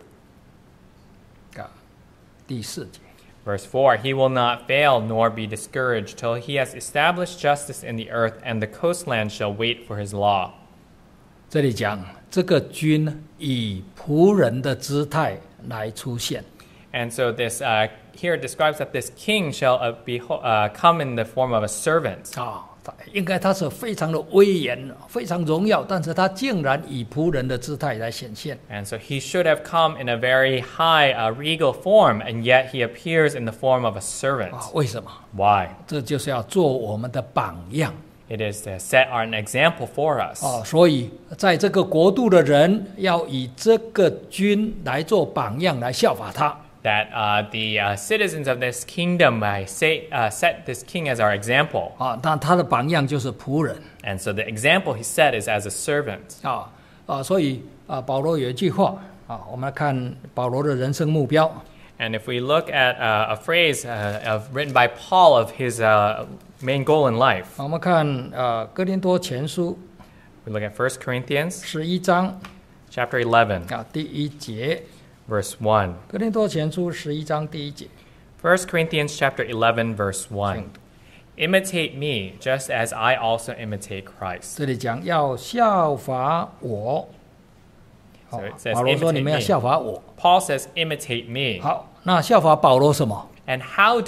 第4节 Verse 4. He will not fail, nor be discouraged, till he has established justice in the earth, and the coastland shall wait for his law. 这里讲这个君以仆人的姿态来出现 And so this here describes that this king shall come in the form of a servant. 应该他是非常的威严，非常荣耀，但是他竟然以仆人的姿态来显现。 And so he should have come in a very high regal form, and yet he appears in the form of a servant. 为什么？ Why? 这就是要做我们的榜样。 It is to set an example for us. 所以在这个国度的人要以这个君来做榜样，来效法他。 That the citizens of this kingdom set this king as our example. 但他的榜样就是仆人。 And so the example he set is as a servant. 所以保罗有一句话我们来看保罗的人生目标。 And if we look at a phrase written by Paul of his main goal in life, 我们看哥林多前书 we look at 1 Corinthians 11章 chapter 11, 第1节。 verse 1. 哥林多前书11章第1节。 1 Corinthians chapter 11, verse 1. Imitate me, just as I also imitate Christ. 这里讲要效法我。 So it says 保罗说 imitate 你们要 me. 效法我。 Paul says, imitate me. 好，那效法保罗什么？ And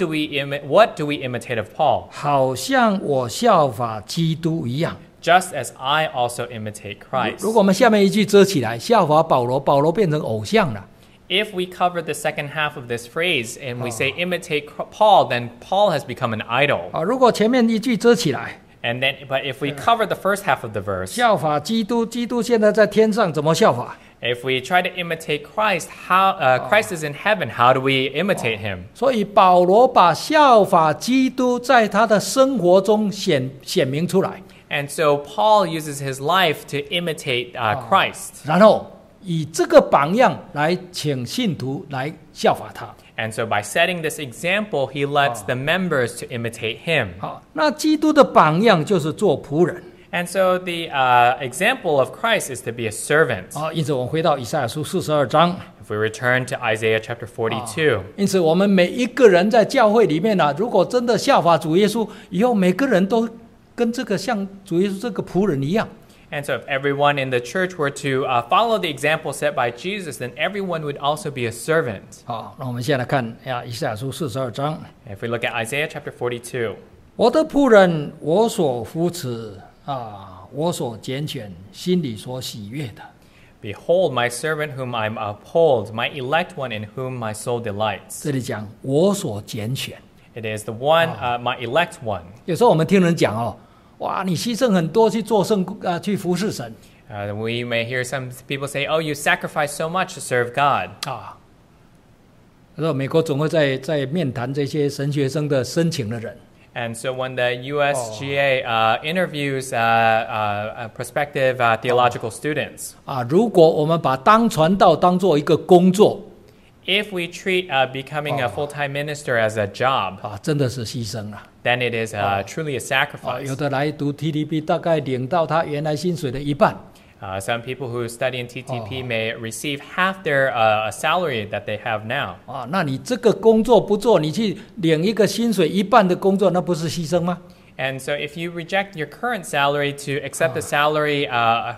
what do we imitate of Paul? 好像我效法基督一样。 Just as I also imitate Christ. 如果我们下面一句遮起来，效法保罗，保罗变成偶像了。 If we cover the second half of this phrase and we say imitate Paul, then Paul has become an idol. 如果前面一句遮起来， But if we cover the first half of the verse, 效法基督，基督现在在天上，怎么效法？ if we try to imitate Christ, Christ is in heaven, how do we imitate him? 所以保罗把效法基督在他的生活中显明出来， And so Paul uses his life to imitate Christ. 然后以这个榜样来请信徒来效法他。 And so by setting this example, he lets the members to imitate him. 好，那基督的榜样就是做仆人。 And so the example of Christ is to be a servant. 因此我们回到以赛亚书42章。 If we return to Isaiah chapter 42, 因此我们每一个人在教会里面如果真的效法主耶稣，以后每个人都跟这个像主耶稣这个仆人一样。 And so if everyone in the church were to follow the example set by Jesus, then everyone would also be a servant. 好，那我们现在看以赛亚书42章， If we look at Isaiah chapter 42, 我的仆人，我所扶持我所拣选，心里所喜悦的。 Behold, my servant whom I uphold, my elect one in whom my soul delights. 这里讲我所拣选， It is the one, my elect one. 有时候我们听人讲哇，你牺牲很多去做去服侍神 We may hear some people say, "Oh, you sacrifice so much to serve God." 啊。然后美国总会在面谈这些神学生的申请的人， And so when the USGA interviews prospective theological students, 如果我们把当传道当做一个工作 if we treat becoming a full-time minister as a job, 真的是牺牲了。 then it is truly a 有 sacrifice. 的来读 TTP 大概领到他原来薪水的一半。 Some people who study in TTP may receive half their salary that they have now. 那你这个工作不做，你去领一个薪水一半的工作，那不是牺牲吗？ And so if you reject your current salary to accept the salary,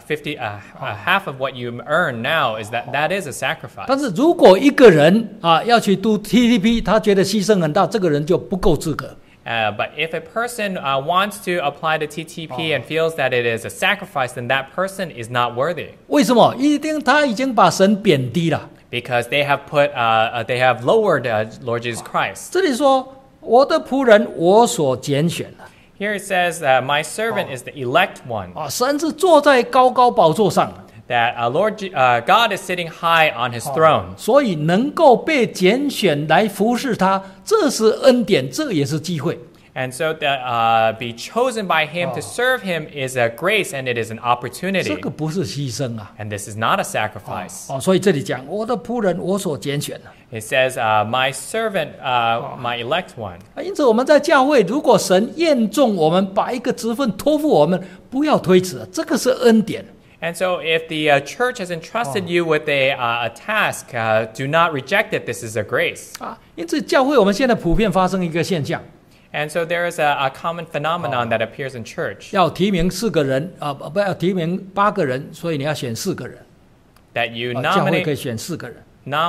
half of what you earn now, that is a sacrifice. 但是如果一个人要去读 TTP， 他觉得牺牲很大，这个人就不够资格。 But if a person wants to apply to TTP and feels that it is a sacrifice, then that person is not worthy. 为什么？他已经把神贬低了。 Because they have they have lowered Lord Jesus Christ. 这里说我的仆人，我所拣选的。 Here it says, "My servant is the elect one." 神是坐在高高宝座上， That God is sitting high on His throne. 所以能够被拣选来服侍他，这是恩典，这也是机会。 And so that be chosen by Him to serve Him is a grace and it is an 这 opportunity. 个不是牺牲啊。 And this is not a sacrifice. 所以这里讲我的仆人，我所拣选的。 It says, "My servant, my elect one." 因此我们在教会，如果神验中我们，把一个职分托付我们，不要推迟，这个是恩典。 And so if the church has entrusted you with a task, do not reject it. This is a grace. 因此教会我们现在普遍发生一个现象， And so there is a common phenomenon that appears in church 要提名4个人不要提名8个人，所以你要选4个人。 that you 教会可以 nominate 选4个人。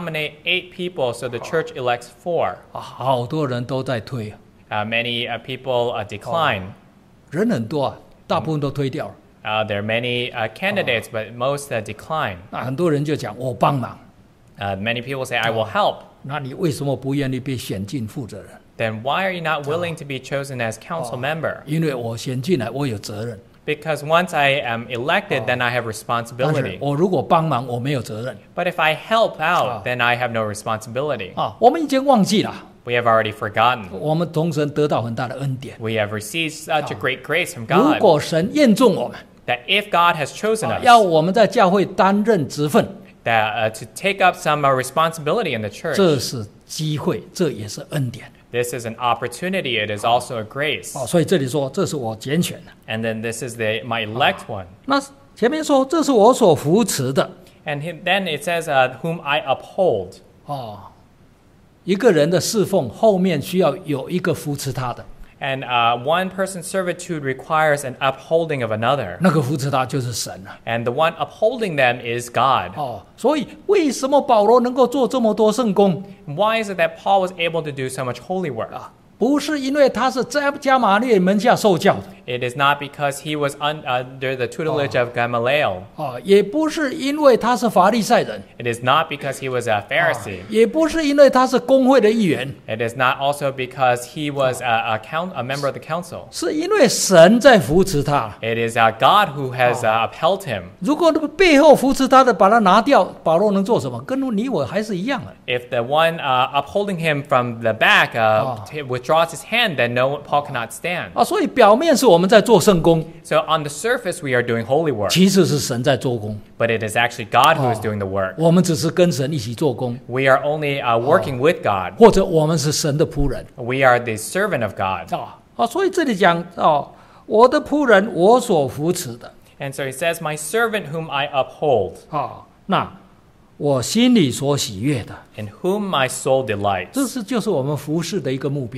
8 people, so the church elects 4. 好多人都在推， Many people decline. 人很多大部分都推掉了。 There are many candidates, but most decline. 那很多人就讲我帮忙， Many people say, "I will help." 那你为什么不愿意被选进负责人？ Then why are you not willing to be chosen as council member? 因为我选进来，我有责任。 Because once I am elected, then I have 但是 responsibility. 我如果帮忙，我没有责任。 But if I help out, then I have no responsibility. 我们已经忘记了， We have already forgotten. 我们从神得到很大的恩典。 We have received such a great grace from 如 God 果神验中我们， that if God has chosen 要 us 我们在教会担任职分， that to take up some responsibility in the 这 church, 是机会，这也是恩典。 this is an opportunity. It is also a grace. 所以这里说这是我拣选的。 And then this is my elect one. 那前面说这是我所扶持的。 And then it says, whom I uphold. 一个人的侍奉后面需要有一个扶持他的， And one person's servitude requires an upholding of another. 那个扶持他就是神了。 And the one upholding them is God. 所以为什么保罗能够做这么多圣工？ Why is it that Paul was able to do so much holy work? 不是因为他是在加马列门下受教的， It is not because he was under the tutelage of Gamaliel. 也不是因为他是法利赛人， It is not because he was a Pharisee. 也不是因为他是公会的一员， It is not also because he was a member of the council. 是因为神在扶持他。 It is God who has upheld him. 如果那个背后扶持他的把他拿掉，保罗能做什么？跟你我还是一样的。 If the one upholding him from the back withdraws his hand, then Paul cannot stand. 所以表面是我们在做圣工， So on the surface, we are doing holy work. 其实是神在做工， But it is actually God who is doing the work. 我们只是跟神一起做工， We are only working with God. 或者我们是神的仆人。 We are the servant of God. 所以这里讲我的仆人，我所扶持的。 And so he says, "My servant whom I uphold, 那我心里所喜悦的， in whom my soul delights." 这就是我们服侍的一个目标。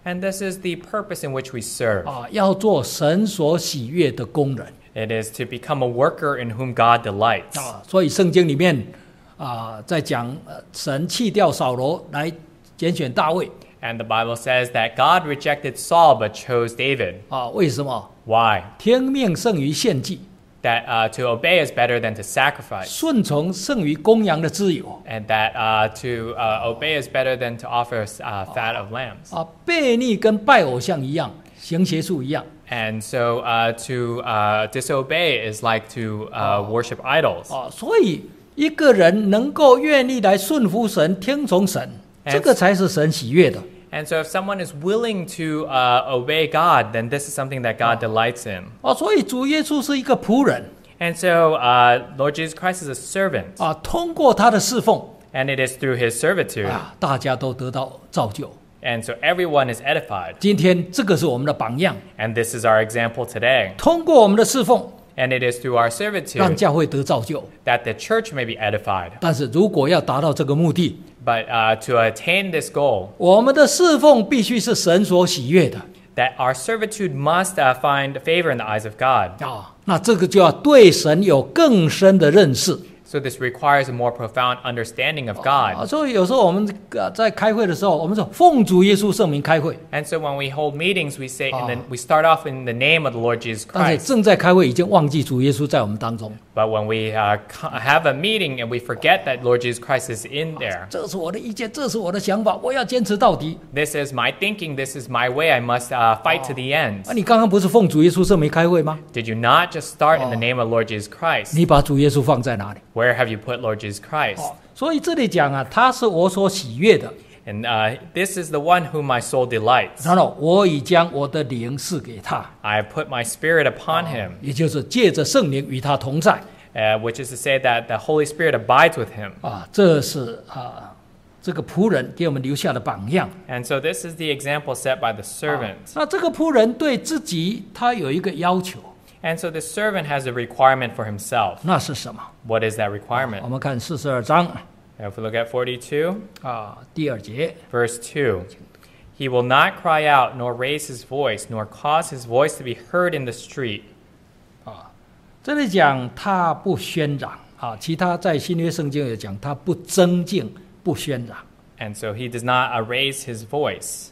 And this is the purpose in which we serve. 要做神所喜悦的工人 It is to become a worker in whom God delights. 所以圣经里面在讲神弃掉扫罗来拣选大卫 And the Bible says that God rejected Saul but chose David. 为什么？ Why? 听命胜于献祭， That to obey is better than to sacrifice. 顺从胜于公羊的脂油 And that to obey is better than to offer fat of lambs. 悖逆跟拜偶像一样，行邪术一样 And so to disobey is like to worship idols. 所以一个人能够愿意来顺服神、听从神，这个才是神喜悦的。 And so if someone is willing to obey God, then this is something that God delights in. 所以主耶稣是一个仆人 And so Lord Jesus Christ is a servant. 通过他的侍奉 And it is through his servitude. 大家都得到造就。 And so everyone is edified. 今天这个是我们的榜样， And this is our example today. 通过我们的侍奉， And it is through our 让 servitude 教会得造就。 that the church may be edified. 但是如果要达到这个目的， But to attain this goal, 我们的侍奉必须是神所喜悦的 that our servitude must find favor in the eyes of God. 那这个就要对神有更深的认识 So this requires a more profound understanding of God. 所以有时候我们在开会的时候，我们说奉主耶稣圣名开会， And so when we hold meetings, we say, and then we start off in the name of the Lord Jesus 但是 Christ. 正在开会已经忘记主耶稣在我们当中。 But when we have a meeting and we forget that Lord Jesus Christ is in there, 这是我的意见，这是我的想法，我要坚持到底。 this is my thinking, this is my way, I must fight to the end. 你刚刚不是奉主耶稣圣名开会吗？ Did you not just start in the name of Lord Jesus Christ? 你把主耶稣放在哪里？ Where have you put Lord Jesus Christ? 所以这里讲他是我所喜悦的， And this is the one whom my soul delights. 然后我已将我的灵赐给他， I have put my spirit upon him, 也就是借着圣灵与他同在。 which is to say that the Holy Spirit abides with him. 这是这个仆人给我们留下的榜样。 And so this is the example set by the servant. 那这个仆人对自己他有一个要求， And so the servant has a requirement for himself. 那是什么？ What is that 我 requirement? 们看42章 If we look at 42, 第2节， verse 2. He will not cry out, nor raise his voice, nor cause his voice to be heard in the street. 这里讲他不喧嚷其他在新约圣经也讲他不争竞、不喧嚷 And so he does not raise his voice,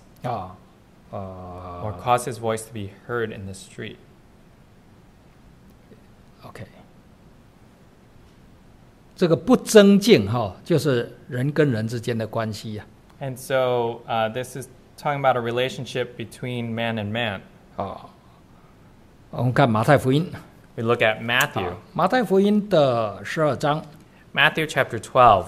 or cause his voice to be heard in the street. OK， 这个不争竞就是人跟人之间的关系呀。 And so this is talking about a relationship between man and man. 我们看马太福音， We look at Matthew. 马太福音的12章 Matthew chapter 12.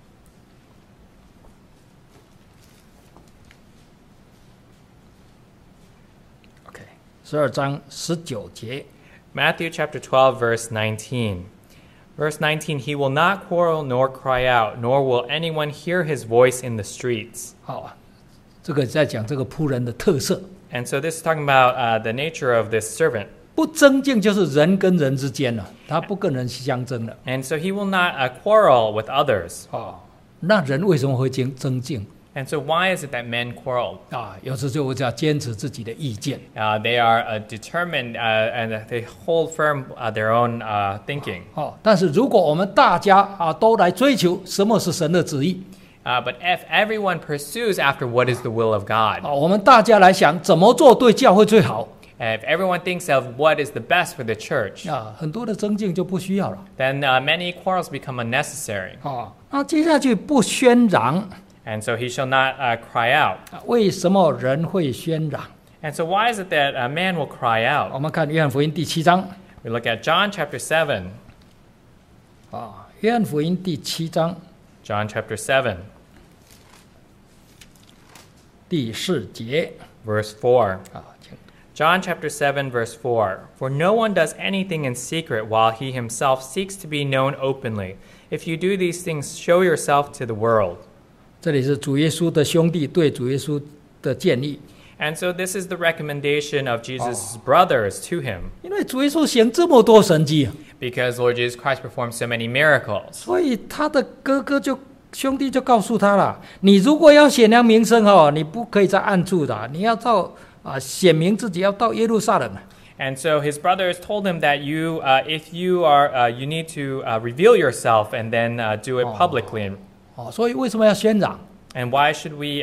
OK， 12章19节 Matthew chapter 12, verse 19. Verse 19, he will not quarrel nor cry out, nor will anyone hear his voice in the streets. 这个在讲这个仆人的特色。 And so this is talking about the nature of this servant. 不争竞就是人跟人之间了，他不跟人相争了。 And so he will not quarrel with others. 那人为什么会争竞 And so why is it that men quarrel? 有时就要坚持自己的意见 They are determined and they hold firm their own thinking. 但是如果我们大家都来追求什么是神的旨意 But if everyone pursues after what is the will of God, 我们大家来想怎么做对教会最好 if everyone thinks of what is the best for the church, 很多的争竞就不需要了 then many quarrels become unnecessary. 那接下去不喧嚷 And so he shall not cry out. 为什么人会喧嚷 And so why is it that a man will cry 我 out? 们看约翰福音第7章 We look at John chapter 7. 约翰福音第7章 John chapter 7, 第4节 verse 4. 请 John chapter 7, verse 4. For no one does anything in secret while he himself seeks to be known openly. If you do these things, show yourself to the world. 这里是主耶稣的兄弟对主耶稣的建议 And so this is the recommendation of Jesus' brothers to him, 因为主耶稣行这么多神迹 because Lord Jesus Christ performed so many miracles. 所以他的哥哥就兄弟就告诉他了，你如果要显扬名声哦，你不可以在暗处的，你要到显明自己要到耶路撒冷。 And so his brothers told him that if you are, you need to reveal yourself and then do it publicly. 所以为什么要宣嚷？ And why should we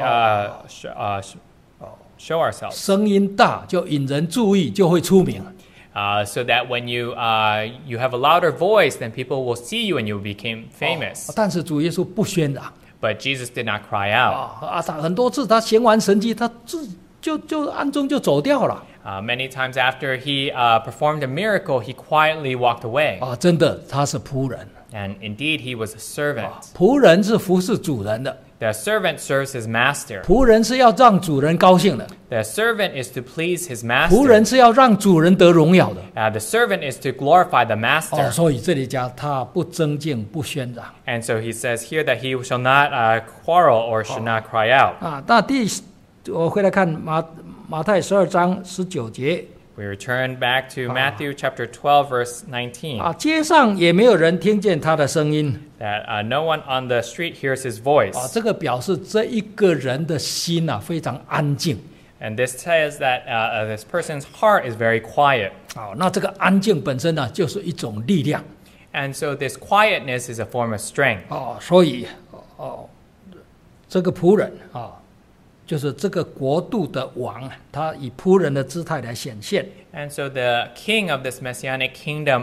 show ourselves? 声音大就引人注意，就会出名。 So that when you have a louder voice, then people will see you and you became famous. 但是主耶稣不宣嚷。 But Jesus did not cry out. 他很多次他行完神迹，他就暗中就走掉了。 Many times after he performed a miracle, he quietly walked away. 真的他是仆人。 And indeed, he was a servant. 仆人是服侍主人的。 The servant serves his master. 仆人是要让主人高兴的。 The servant is to please his master. 仆人是要让主人得荣耀的。 The servant is to glorify the master. 所以这里讲他不争竞，不宣嚷。 And so he says here that he shall not quarrel or should not cry out. 那我回来看马太12章19节。 We return back to Matthew chapter 12, verse 19. 街上也没有人听见他的声音。 That no one on the street hears his voice. 这个表示这一个人的心非常安静。 And this says that this person's heart is very quiet. 那这个安静本身呢，就是一种力量。 And so this quietness is a form of strength. 所以这个仆人就是这个国度的王，他以仆人的姿态来显现。 And so the king of this messianic kingdom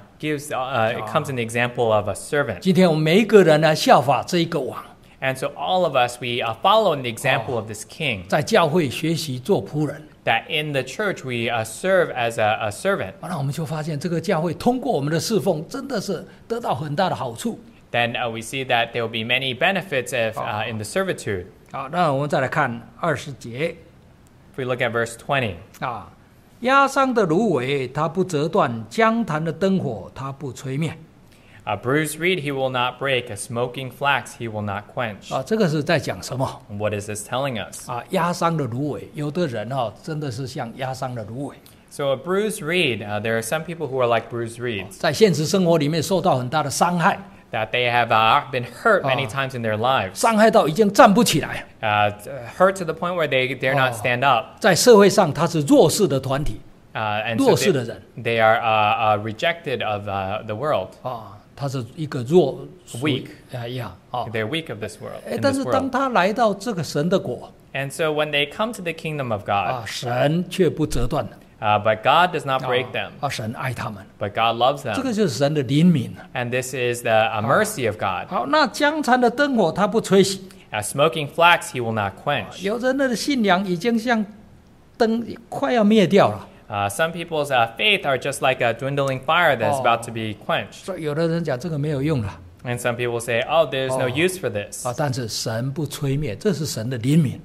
it comes in the example of a servant. 今天我们每一个人呢，效法这一个王。 And so all of us, we follow in the example of this king. 在教会学习做仆人。 That in the church we serve as a servant. 那我们就发现这个教会通过我们的侍奉，真的是得到很大的好处。 Then we see that there will be many benefits in the servitude. 那我们再来看20节。 If we look at verse 20. 压伤的芦苇它不折断，将弹的灯火它不吹灭。 A bruised reed he will not break, a smoking flax he will not quench. 这个是在讲什么？ What is this telling us? 压伤的芦苇，有的人真的是像压伤的芦苇。 So a bruised reed, there are some people who are like bruised reeds. 在现实生活里面受到很大的伤害。 That they have been hurt many times in their lives. 伤害到已经站不起来。 Hurt to the point where they dare not stand up. 在社会上，他是弱势的团体。 And 弱势的人。 They are rejected of the world. 他是一个 weak. They're weak of this world. 但是当他来到这个神的国。 And so when they come to the kingdom of God. 神却不折断。 But God does not break them. 神爱他们。 But God loves them. 这个就是神的怜悯。 And this is the mercy of God. 好，那将残的灯火他不吹熄。 Smoking flax he will not quench. 有人的信仰已经像灯快要灭掉了。 Some people's faith are just like a dwindling fire that's about to be quenched. 有的人讲这个没有用了。 And some people say, "Oh, there's no use for this." 但是神不吹灭，这是神的怜悯。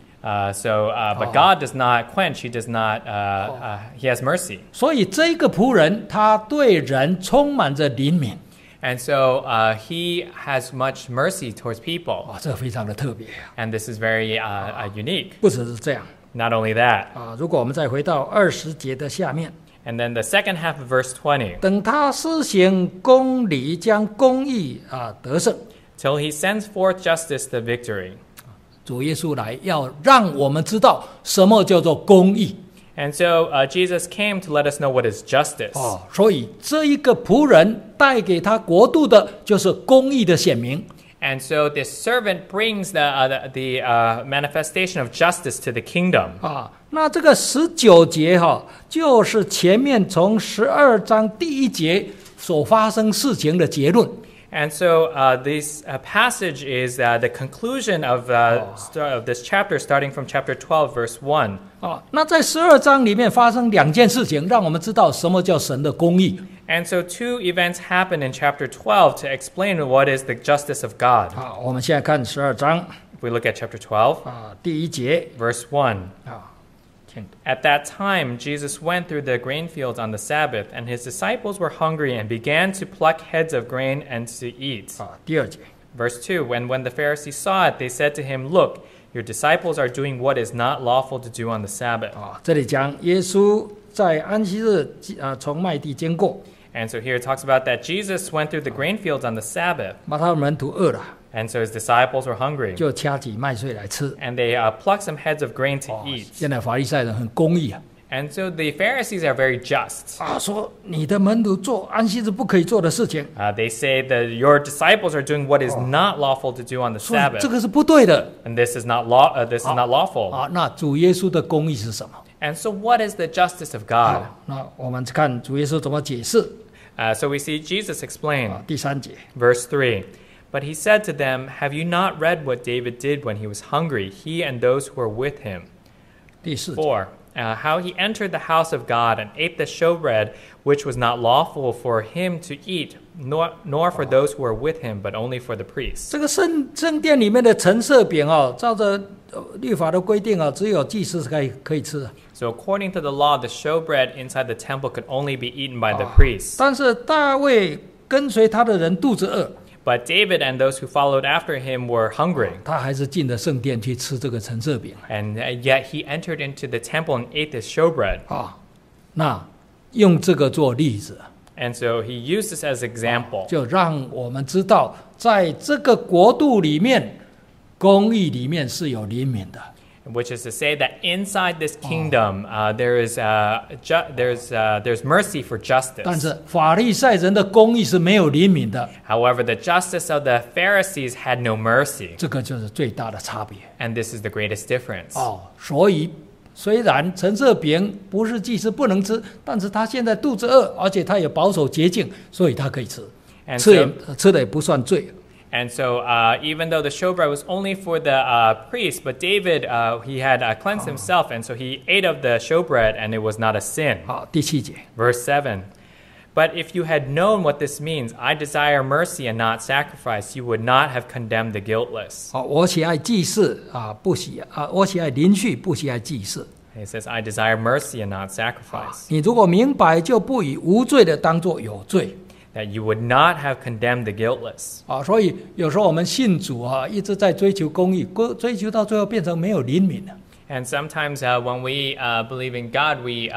But God does not quench. He does not. He has mercy. 所以这个仆人他对人充满着怜悯。 And so he has much mercy towards people. 这非常的特别。 And this is very unique. 不只是这样。 Not only that. 如果我们再回到20节的下面。 And then the second half of verse 20. 等他施行公理，将公义得胜。 Till he sends forth justice the victory. 主耶稣来要让我们知道什么叫做公义。 And so Jesus came to let us know what is justice. 所以这一个仆人带给他国度的就是公义的显明。 And so this servant brings the manifestation of justice to the kingdom. 那这个19节就是前面从12章第1节所发生事情的结论。 And so this passage is the conclusion of this chapter, starting from chapter 12, verse 1. 那在12章里面发生2件事情，让我们知道什么叫神的公义。 And so 2 events happen in chapter 12 to explain what is the justice of God. 我们现在看12章。 If we look at chapter 12, 第1节 verse 1. At that time, Jesus went through the grain fields on the Sabbath, and his disciples were hungry and began to pluck heads of grain and to eat. 第2节 Verse 2, when the Pharisees saw it, they said to him, "Look, your disciples are doing what is not lawful to do on the Sabbath." 这里讲耶稣在安息日从麦地经过。 And so here it talks about that Jesus went through the grain fields on the Sabbath. 他的门徒饿了。 And so his disciples were hungry. 就掐几麦穗来吃。 And they plucked some heads of grain to eat. 现在法利赛人很公义啊， And so the Pharisees are very just. 说你的门徒做安息日不可以做的事情， They say that your disciples are doing what is not lawful to do on the 所以 Sabbath. 这个是不对的 And this is not lawful. 啊。那主耶稣的公义是什么？ And so what is the justice of God? 那我们看主耶稣怎么解释 So we see Jesus explain. 第3节， Verse 3. But he said to them, Have you not read what David did when he was hungry, he and those who were with him? 第4节。 4. How he entered the house of God and ate the showbread, which was not lawful for him to eat, nor for those who were with him, but only for the priests. 这个圣殿里面的陈设饼哦，照着律法的规定啊，只有祭司可以吃。 So according to the law, the showbread inside the temple could only be eaten by the priests. 但是大卫跟随他的人肚子饿， But David and those who followed after him were hungry. 他还是进了圣殿去吃这个陈设饼 And yet he entered into the temple and ate this showbread. 啊。那用这个做例子， And so he used this as example. 就让我们知道，在这个国度里面，公义里面是有怜悯的。 Which is to say that inside this kingdom, there's mercy for 但 justice. 是法利赛人的公义是没有怜悯的， However, the justice of the Pharisees had no mercy. 这个就是最大的差别 And this is the greatest difference. 哦。所以虽然陈设饼不是祭司不能吃，但是他现在肚子饿，而且他也保守洁净，所以他可以吃， And 吃的也不算罪。 And so, even though the showbread was only for the priest, but David, he had cleansed himself, and so he ate of the showbread, and it was not a sin. 好，第7节。 Verse 7. But if you had known what this means, I desire mercy and not sacrifice, you would not have condemned the guiltless. 好，我喜爱祭祀啊，不喜啊，我喜爱邻居，不喜爱祭祀。 He says, I desire mercy and not sacrifice. 你如果明白，就不以无罪的当作有罪 That you would not have condemned the guiltless. 啊。所以有时候我们信主啊，一直在追求公义，追求到最后变成没有怜悯了。 And sometimes when we believe in God, we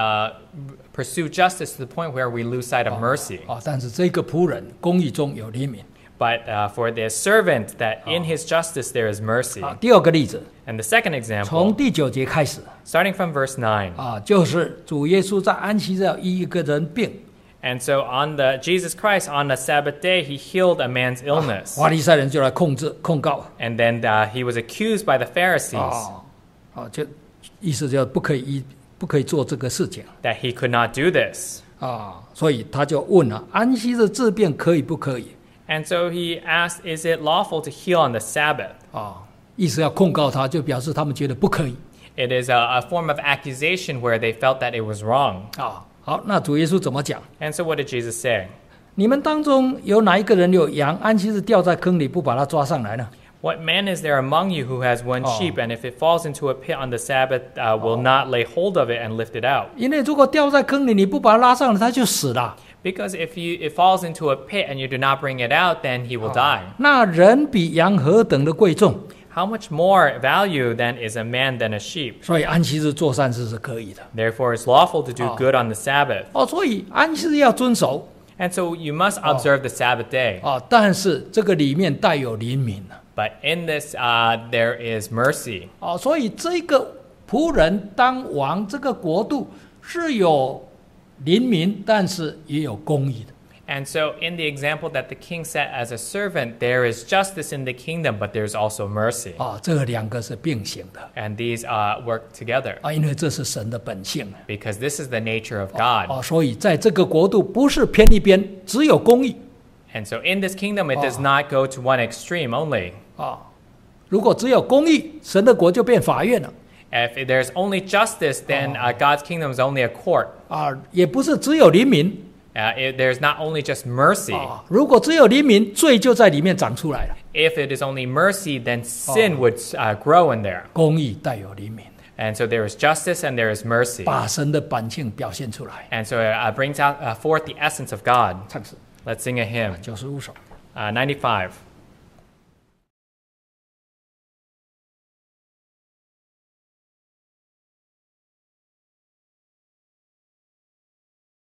pursue justice to the point where we lose sight of mercy. 啊，但是这个仆人公义中有怜悯 But for the servant, that in his justice there is mercy. 啊。第2个例子， And the second 从 example, 第9节开始 starting from verse 9. 啊，就是主耶稣在安息日医一个人病， And so Jesus Christ, on the Sabbath day, he healed a man's illness. 法利赛人就来控告 And then he was accused by the Pharisees 啊，就意思就不可以做这个事情 that he could not do this. 啊，所以他就问了：安息日治病可以不可以？ And so he asked, is it lawful to heal on the Sabbath? 啊，意思要控告他，就表示他们觉得不可以 It is a form of accusation where they felt that it was wrong. 啊。好，那主耶稣怎么讲？ And so what did Jesus say? 你们当中有哪一个人有羊，安息日掉在坑里，不把它抓上来呢？ What man is there among you who has one sheep, and if it falls into a pit on the Sabbath, will not lay hold of it and lift it out? 因为如果掉在坑里，你不把它拉上来，它就死了。 Because if it falls into a pit and you do not bring it out, then he will die. 那人比羊何等的贵重， How much more value then is a man than a sheep? 所以安息日做善事是可以的。 Therefore, it's lawful to do good on the Sabbath. 哦，所以安息日要遵守 And so you must observe the Sabbath day. 啊，但是这个里面带有怜悯了。 But in this, there is mercy. 哦，所以这个仆人当王，这个国度是有怜悯，但是也有公义的。 And so in the example that the king set as a servant, there is justice in the kingdom, but there's also mercy. 啊，这2个是并行的 And these work together 啊，因为这是神的本性 because this is the nature of God. 啊，所以在这个国度不是偏一边，只有公义 And so in this kingdom, it does not go to one extreme only. 啊。如果只有公义，神的国就变法院了 If there's only justice, then God's kingdom is only a court. 啊，也不是只有怜悯 There's not only just mercy. 啊。如果只有怜悯，罪就在里面长出来了。 If it is only mercy, then sin would grow in there. 公义带有怜悯， And so there is justice and there is mercy. 把神的本性表现出来。 And so it brings out forth the essence of God. 唱诗 Let's sing a hymn. 95首。 95.